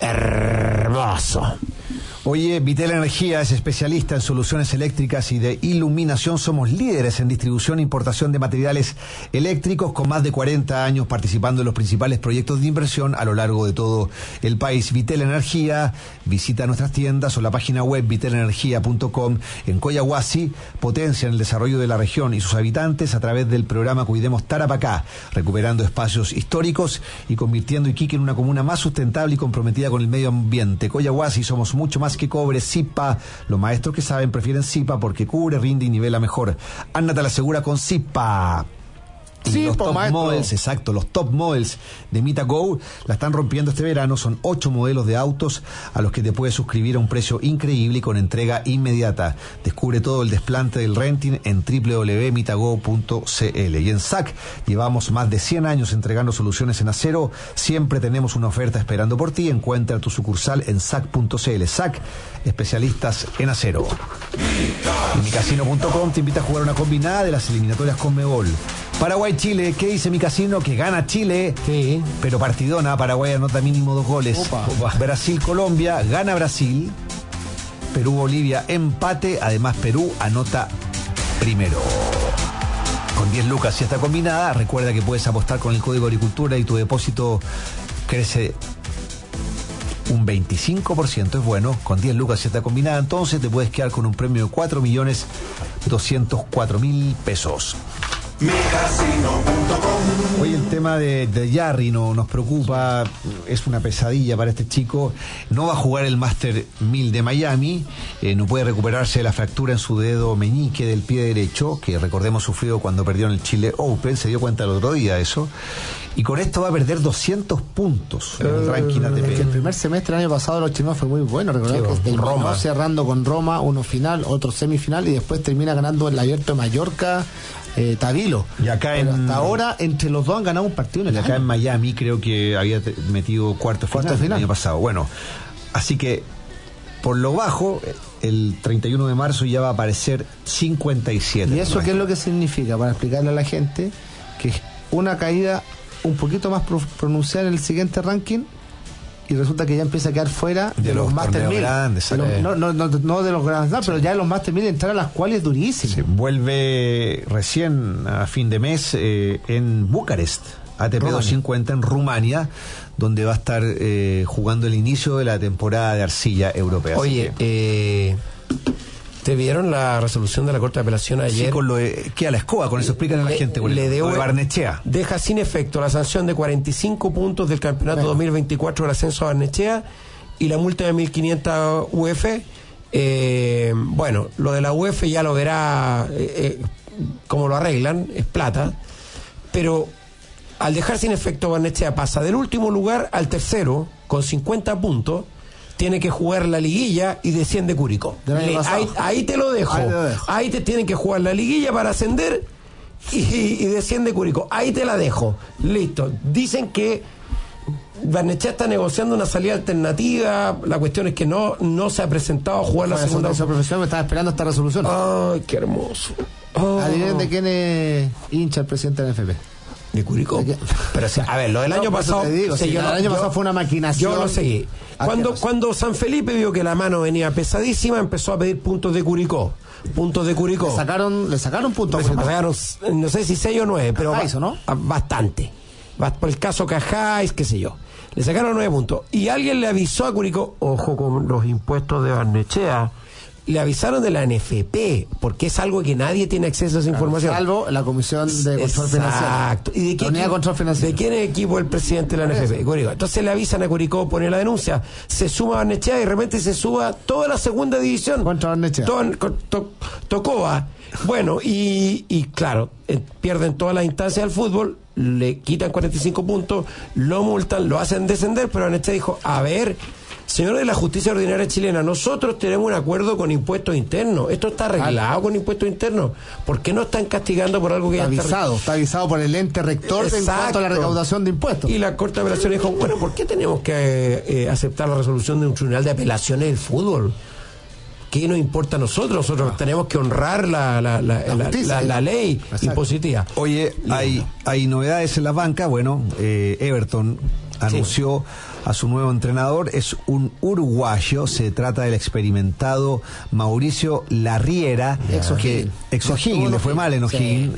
Hermoso. Oye, Vitel Energía es especialista en soluciones eléctricas y de iluminación. Somos líderes en distribución e importación de materiales eléctricos, con más de 40 años participando en los principales proyectos de inversión a lo largo de todo el país. Vitel Energía, visita nuestras tiendas o la página web vitelenergia.com. En Coyahuasi potencian el desarrollo de la región y sus habitantes a través del programa Cuidemos Tarapacá, recuperando espacios históricos y convirtiendo Iquique en una comuna más sustentable y comprometida con el medio ambiente. Coyahuasi, somos mucho más que cobre. Zipa, los maestros que saben prefieren Zipa porque cubre, rinde y nivela mejor. Ándate a la segura con Zipa. Sí, los top models, exacto, los top models de Mitago la están rompiendo este verano. Son 8 modelos de autos a los que te puedes suscribir a un precio increíble y con entrega inmediata. Descubre todo el desplante del renting en www.mitago.cl. Y en SAC llevamos más de 100 años entregando soluciones en acero. Siempre tenemos una oferta esperando por ti. Encuentra tu sucursal en sac.cl. SAC, especialistas en acero. Y micasino.com te invita a jugar una combinada de las eliminatorias Conmebol. Paraguay-Chile, ¿qué dice mi casino? Que gana Chile, sí, pero partidona. Paraguay anota mínimo 2 goles. Brasil-Colombia, gana Brasil. Perú-Bolivia, empate. Además, Perú anota primero. Con 10 lucas si está combinada. Recuerda que puedes apostar con el código Agricultura y tu depósito crece un 25%. Es bueno, con 10 lucas si está combinada. Entonces te puedes quedar con un premio de 4.204.000 pesos. Hoy el tema de Jarry nos preocupa, es una pesadilla para este chico. No va a jugar el Master 1000 de Miami, no puede recuperarse de la fractura en su dedo meñique del pie derecho, que recordemos sufrió cuando perdió en el Chile Open, se dio cuenta el otro día de eso. Y con esto va a perder 200 puntos en el ranking ATP. El primer semestre del año pasado de los chilenos fue muy bueno. Recordemos que terminó cerrando con Roma, uno final, otro semifinal, y después termina ganando el Abierto de Mallorca, Tabilo. Y acá hasta ahora entre los dos han ganado un partido en el acá año. En Miami creo que había metido cuarto final el año pasado. Bueno, así que por lo bajo el 31 de marzo ya va a aparecer 57. ¿Y eso qué es lo que significa? Para explicarle a la gente que una caída un poquito más pronunciada en el siguiente ranking, y resulta que ya empieza a quedar fuera de los Master 1000. No de los grandes, pero ya de los Master 1000 entrar a las cuales es durísimo. Se vuelve recién a fin de mes en Bucarest, ATP 250 en Rumania, donde va a estar jugando el inicio de la temporada de arcilla europea. Oye, ¿te vieron la resolución de la Corte de Apelación ayer? Sí, con lo de, queda la escoba, con eso explican a la gente. Le de Barnechea. Deja sin efecto la sanción de 45 puntos del campeonato 2024 del ascenso a Barnechea y la multa de 1.500 UF. Bueno, lo de la UF ya lo verá cómo lo arreglan, es plata. Pero al dejar sin efecto Barnechea pasa del último lugar al tercero con 50 puntos. Tiene que jugar la liguilla y desciende Curicó. Ahí te lo dejo. Ahí te tienen que jugar la liguilla para ascender y desciende Curicó. Ahí te la dejo. Listo. Dicen que Barnechea está negociando una salida alternativa. La cuestión es que no se ha presentado a jugar la segunda. Esa profesión me estaba esperando esta resolución. Ay, qué hermoso. Adivinen de quién es hincha el presidente del NFP. De Curicó. Pero a ver, lo del año pasado. El año pasado fue una maquinación. Yo lo seguí. Cuando San Felipe vio que la mano venía pesadísima, empezó a pedir puntos de Curicó. Le sacaron puntos. Le sacaron, no sé si 6 o 9, pero Cajáis, ¿no? Bastante. Por el caso Cajáis, qué sé yo. Le sacaron 9 puntos. Y alguien le avisó a Curicó, ojo con los impuestos de Barnechea. Le avisaron de la NFP, porque es algo que nadie tiene acceso a esa información. Salvo la Comisión de Control Financiero. Exacto. ¿Y de qué ¿De quién es equipo el presidente de la NFP? Curicó. Entonces le avisan a Curicó, pone la denuncia, se suma a Barnechea y de repente se suba toda la segunda división. Contra Barnechea. Tocoa. Bueno, y claro, pierden todas las instancias del fútbol, le quitan 45 puntos, lo multan, lo hacen descender, pero Barnechea dijo, a ver, señores de la justicia ordinaria chilena, nosotros tenemos un acuerdo con impuestos internos. Esto está arreglado con impuestos internos. ¿Por qué no están castigando por algo que está avisado por el ente rector en cuanto a la recaudación de impuestos? Y la Corte de Apelación dijo, bueno, ¿por qué tenemos que aceptar la resolución de un tribunal de apelaciones del fútbol? ¿Qué nos importa a nosotros? Nosotros tenemos que honrar la ley impositiva. Oye, hay novedades en la banca. Bueno, Everton anunció a su nuevo entrenador, es un uruguayo, se trata del experimentado Mauricio Larriera, ex O'Higgins, le fue mal en O'Higgins.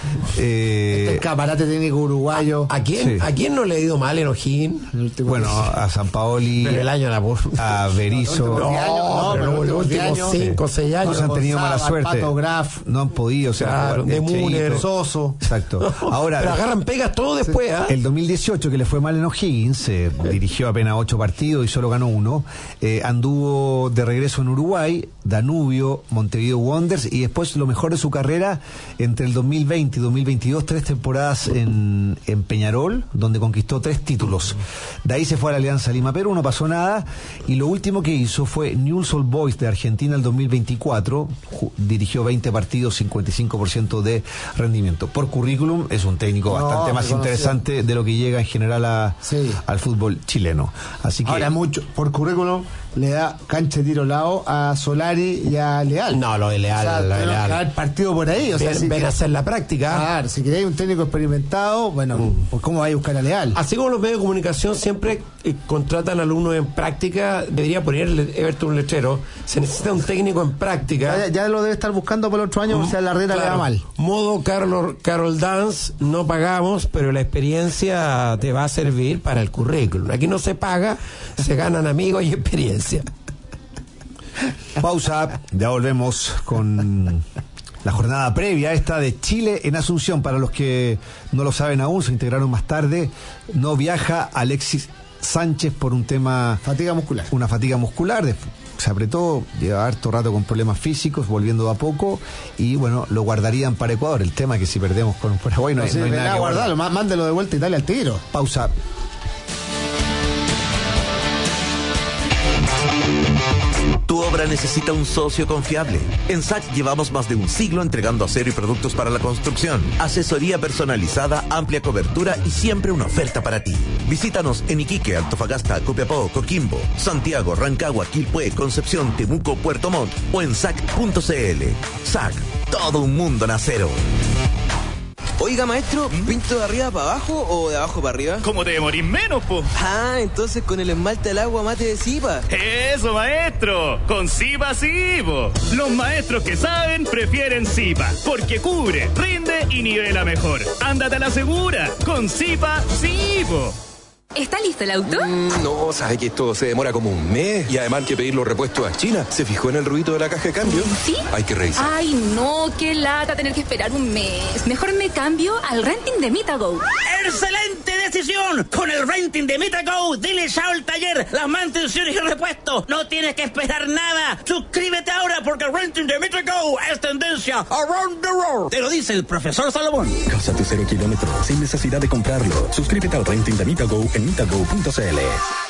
Este camarate técnico uruguayo. ¿A quién no le ha ido mal en O'Higgins? Bueno, a Sampaoli, a Berizzo. Los últimos 5 o 6 años. No han tenido mala suerte. No han podido. De Müller, Soso. Exacto. Ahora, pero agarran pegas todo después. El 2018, que le fue mal en O'Higgins, O'Higgins, dirigió apenas 8 partidos y solo ganó 1. Anduvo de regreso en Uruguay, Danubio, Montevideo Wanderers, y después lo mejor de su carrera entre el 2020 y 2022, 3 temporadas en Peñarol, donde conquistó 3 títulos. De ahí se fue a la Alianza Lima Perú, no pasó nada, y lo último que hizo fue Newell's Old Boys de Argentina el 2024, dirigió 20 partidos, 55% de rendimiento. Por currículum es un técnico bastante más interesante de lo que llega en general al fútbol chileno. Así que ahora mucho por currículum le da cancha de tiro lado a Solari y a Leal. No, lo de Leal, o sea, Leal. Partido por ahí, o sea, ven a hacer la práctica. Claro, si queréis un técnico experimentado, bueno, pues ¿cómo vais a buscar a Leal? Así como los medios de comunicación siempre contratan alumnos en práctica, debería ponerle Everton un letrero. Se necesita un técnico en práctica. Ya lo debe estar buscando por el otro año, o sea, la Herrera le va mal. Modo Carol Dance, no pagamos, pero la experiencia te va a servir para el currículum. Aquí no se paga, se ganan amigos y experiencia. Pausa, ya volvemos con la jornada previa esta de Chile en Asunción. Para los que no lo saben aún, se integraron más tarde. No viaja Alexis Sánchez por un tema... Una fatiga muscular. Se apretó, lleva harto rato con problemas físicos, volviendo de a poco, y bueno, lo guardarían para Ecuador. El tema es que si perdemos con Paraguay no hay nada que guardarlo. Mándelo de vuelta a Italia al tiro. Pausa. Tu obra necesita un socio confiable. En SAC llevamos más de un siglo entregando acero y productos para la construcción. Asesoría personalizada, amplia cobertura y siempre una oferta para ti. Visítanos en Iquique, Antofagasta, Copiapó, Coquimbo, Santiago, Rancagua, Quilpué, Concepción, Temuco, Puerto Montt o en SAC.cl. SAC, todo un mundo en acero. Oiga, maestro, ¿pinto de arriba para abajo o de abajo para arriba? ¿Cómo te demorís menos, po? Ah, entonces con el esmalte al agua mate de Zipa. ¡Eso, maestro! ¡Con Zipa sí, po! Los maestros que saben prefieren Zipa, porque cubre, rinde y nivela mejor. ¡Ándate a la segura! ¡Con Zipa sí, po! ¿Está listo el auto? No, sabe que esto se demora como un mes y además hay que pedir los repuestos a China. ¿Se fijó en el ruido de la caja de cambio? ¿Sí? Hay que revisar. Ay, no, qué lata tener que esperar un mes. Mejor me cambio al renting de Mitago. ¡Excelente decisión! Con el renting de Mitago, dile chao al taller, las mantenciones y repuestos. No tienes que esperar nada. Suscríbete ahora porque el renting de Mitago es tendencia around the world. Te lo dice el profesor Salomón. Casa tu 0 kilómetros sin necesidad de comprarlo. Suscríbete al renting de Mitago en mitago.cl.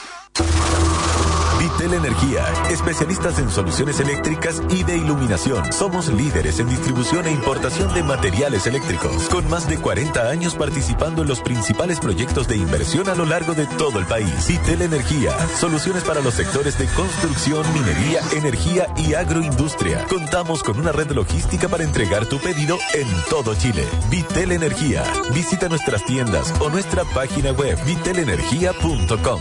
Vitel Energía, especialistas en soluciones eléctricas y de iluminación. Somos líderes en distribución e importación de materiales eléctricos, con más de 40 años participando en los principales proyectos de inversión a lo largo de todo el país. Vitel Energía, soluciones para los sectores de construcción, minería, energía y agroindustria. Contamos con una red logística para entregar tu pedido en todo Chile. Vitel Energía. Visita nuestras tiendas o nuestra página web vitelenergia.com.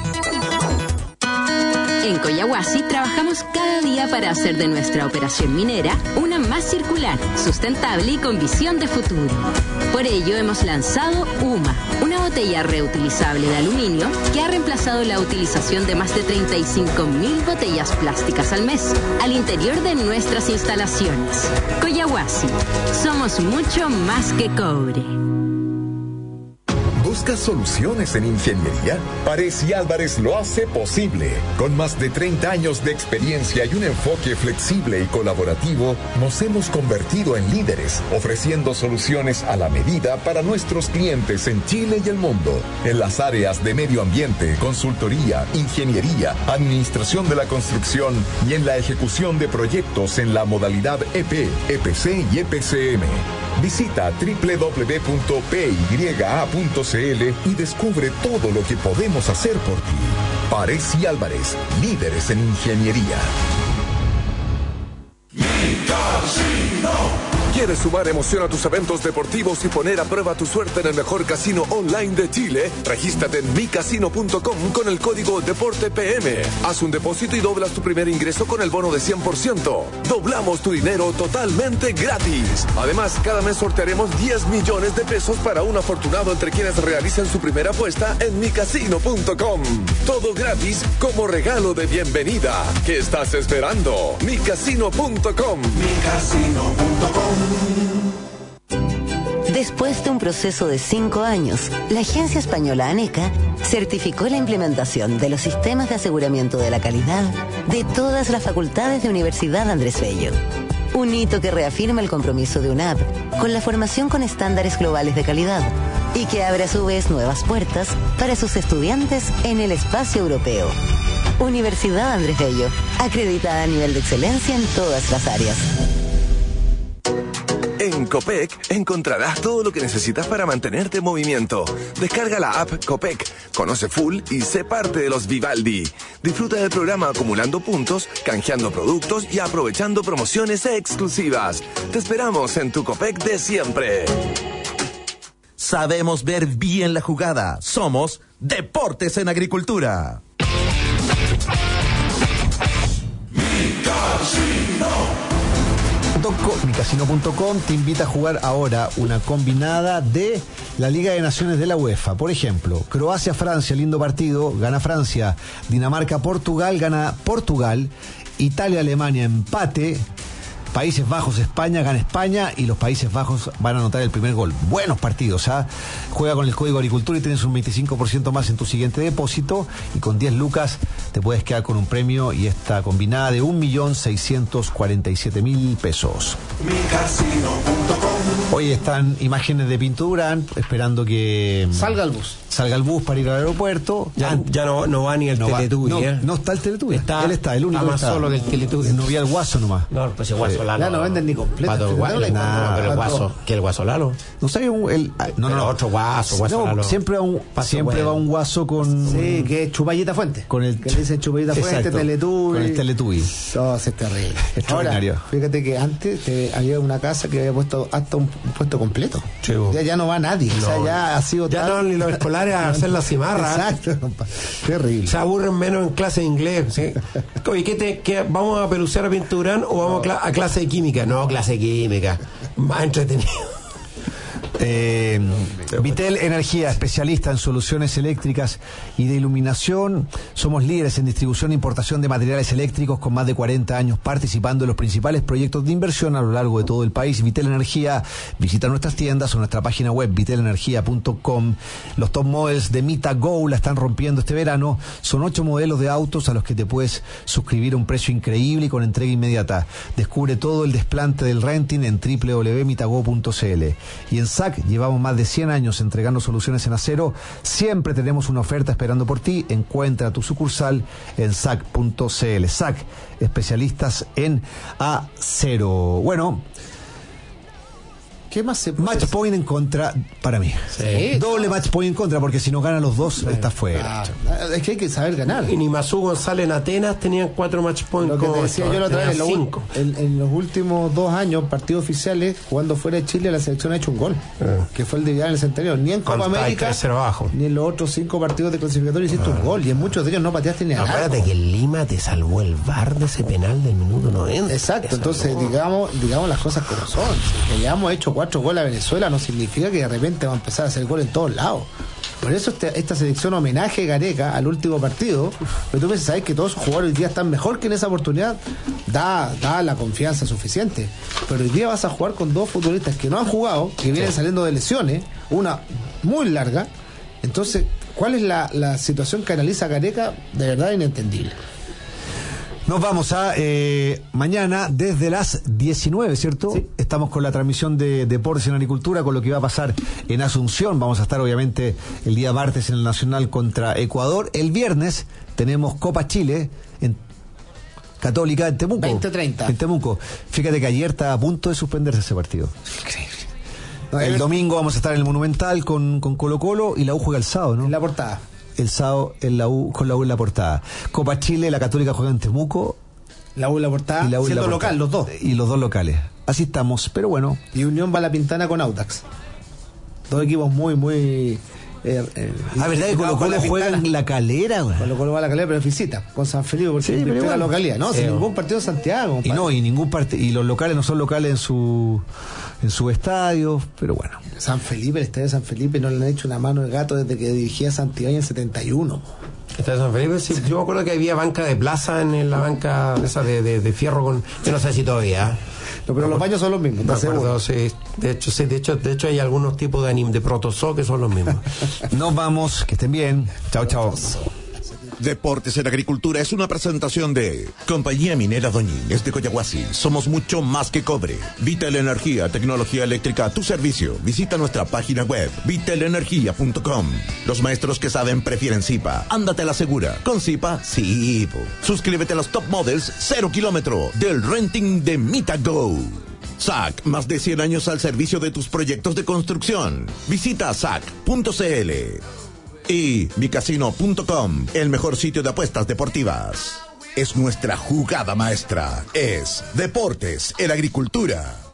En Coyahuasi trabajamos cada día para hacer de nuestra operación minera una más circular, sustentable y con visión de futuro. Por ello hemos lanzado UMA, una botella reutilizable de aluminio que ha reemplazado la utilización de más de 35.000 botellas plásticas al mes al interior de nuestras instalaciones. Coyahuasi, somos mucho más que cobre. ¿Buscas soluciones en ingeniería? Párez y Álvarez lo hace posible. Con más de 30 años de experiencia y un enfoque flexible y colaborativo, nos hemos convertido en líderes, ofreciendo soluciones a la medida para nuestros clientes en Chile y el mundo. En las áreas de medio ambiente, consultoría, ingeniería, administración de la construcción y en la ejecución de proyectos en la modalidad EP, EPC y EPCM. Visita www.pya.cl y descubre todo lo que podemos hacer por ti. Párez y Álvarez, líderes en ingeniería. ¿Quieres sumar emoción a tus eventos deportivos y poner a prueba tu suerte en el mejor casino online de Chile? Regístrate en micasino.com con el código DEPORTEPM. Haz un depósito y doblas tu primer ingreso con el bono de 100%. Doblamos tu dinero totalmente gratis. Además, cada mes sortearemos 10 millones de pesos para un afortunado entre quienes realicen su primera apuesta en micasino.com. Todo gratis como regalo de bienvenida. ¿Qué estás esperando? micasino.com. micasino.com. Después de un proceso de 5 años, la agencia española ANECA certificó la implementación de los sistemas de aseguramiento de la calidad de todas las facultades de Universidad Andrés Bello. Un hito que reafirma el compromiso de UNAP con la formación con estándares globales de calidad y que abre a su vez nuevas puertas para sus estudiantes en el espacio europeo. Universidad Andrés Bello, acreditada a nivel de excelencia en todas las áreas. En Copec encontrarás todo lo que necesitas para mantenerte en movimiento. Descarga la app Copec, conoce full y sé parte de los Vivaldi. Disfruta del programa acumulando puntos, canjeando productos y aprovechando promociones exclusivas. Te esperamos en tu Copec de siempre. Sabemos ver bien la jugada. Somos Deportes en Agricultura. Micasino.com te invita a jugar ahora una combinada de la Liga de Naciones de la UEFA. Por ejemplo, Croacia-Francia, lindo partido, gana Francia. Dinamarca-Portugal, gana Portugal. Italia-Alemania, empate. Países Bajos, España, gana España y los Países Bajos van a anotar el primer gol. Buenos partidos, ¿ah? Juega con el código Agricultura y tienes un 25% más en tu siguiente depósito y con 10 lucas te puedes quedar con un premio y esta combinada de 1.647.000 pesos. Hoy están imágenes de pintura esperando que salga el bus. Salga el bus para ir al aeropuerto. Ya no va ni el Teletubby. No está el Teletubby. Él está, el único más que está. Solo que el Teletubby. No vi al Guaso nomás. No, pues el Guaso Lalo. Ya no venden ni completo. Pero el Guaso. ¿Qué el Guaso Lalo? No sabía No, otro Guaso Lalo. Siempre va un Guaso con. Sí, que es Chupallita Fuente. Con el que le dicen Chupallita Fuente, Teletubby. Con el Teletubby. Todo es terrible. Extraordinario. Ahora, fíjate que antes había una casa que había puesto hasta un puesto completo. Sí, ya no va nadie. No. O sea, ya ha sido. Ya no, ni los escolares a hacer la cimarra. Exacto, terrible. Se aburren menos en clase de inglés. ¿Sí? Oye, ¿qué vamos a pelucear a Pinturán o vamos a clase de química? No, clase de química. Más entretenido. Vitel Energía, especialista en soluciones eléctricas y de iluminación. Somos líderes en distribución e importación de materiales eléctricos con más de 40 años participando en los principales proyectos de inversión a lo largo de todo el país. Vitel Energía, visita nuestras tiendas o nuestra página web vitelenergia.com. Los top models de Mita Go la están rompiendo este verano. Son 8 modelos de autos a los que te puedes suscribir a un precio increíble y con entrega inmediata. Descubre todo el desplante del renting en www.mitago.cl. Y en SAC llevamos más de 100 años entregando soluciones en acero. Siempre tenemos una oferta esperando por ti. Encuentra tu sucursal en sac.cl. SAC, especialistas en acero. Bueno, ¿qué más se puede match point en contra para mí? Sí, doble match point en contra, porque si no ganan los dos, está fuera. Es que hay que saber ganar. Y ni Mazú González en Atenas tenían 4 match points. Lo que te decía yo la otra vez, en los últimos 2 años, partidos oficiales, jugando fuera de Chile, la selección ha hecho un gol, que fue el de Vidal en el Centenario. Ni en Copa América, ni en los otros 5 partidos de clasificatorio hiciste un gol, y en muchos de ellos no pateaste ni a nada. Acuérdate que el Lima te salvó el VAR de ese penal del minuto 90. Exacto, entonces digamos las cosas como son. Si hayamos hecho 4 goles a Venezuela no significa que de repente va a empezar a hacer gol en todos lados. Por eso esta selección homenaje a Gareca al último partido, pero tú sabes que todos los jugadores hoy día están mejor que en esa oportunidad, da la confianza suficiente. Pero hoy día vas a jugar con 2 futbolistas que no han jugado, que vienen saliendo de lesiones, una muy larga. Entonces, ¿cuál es la situación que analiza Gareca? De verdad inentendible. Nos vamos a mañana desde las 19, ¿cierto? Sí. Estamos con la transmisión de Deportes en Agricultura, con lo que va a pasar en Asunción. Vamos a estar obviamente el día martes en el Nacional contra Ecuador. El viernes tenemos Copa Chile en Católica en Temuco. 20-30. En Temuco. Fíjate que ayer está a punto de suspenderse ese partido. Increíble. El domingo vamos a estar en el Monumental con Colo Colo y la U juega el sábado, ¿no? En la portada. El sábado con la U en la portada. Copa Chile, la Católica juega en Temuco. La U en la portada, siendo local, los dos. Y los dos locales. Así estamos, pero bueno. Y Unión va a la Pintana con Audax. 2 equipos muy... ¿verdad que Colo Colo juega en La Calera? Colo Colo va a La Calera, pero visita con San Felipe, porque es la localidad. No, sin ningún partido en Santiago. Y los locales no son locales en su estadio, pero bueno. San Felipe, el estadio de San Felipe no le han hecho una mano de gato desde que dirigía Santibáñez en 71. Estadio San Felipe, sí. Yo me acuerdo que había banca de plaza en la banca esa de fierro con... Yo no sé si todavía. No, pero los baños son los mismos, ¿estás seguro? Sí. De hecho hay algunos tipos de protozoo que son los mismos. Nos vamos, que estén bien. Chao, chao. Deportes en Agricultura es una presentación de Compañía Minera Doñín de Coyahuasi. Somos mucho más que cobre. Vital Energía, tecnología eléctrica a tu servicio. Visita nuestra página web, vitalenergia.com. Los maestros que saben prefieren Zipa. Ándate a la segura. Con Zipa, sí. Suscríbete a los Top Models 0 kilómetro del renting de MitaGo. SAC, más de 100 años al servicio de tus proyectos de construcción. Visita sac.cl. Y micasino.com, el mejor sitio de apuestas deportivas. Es nuestra jugada maestra. Es Deportes en Agricultura.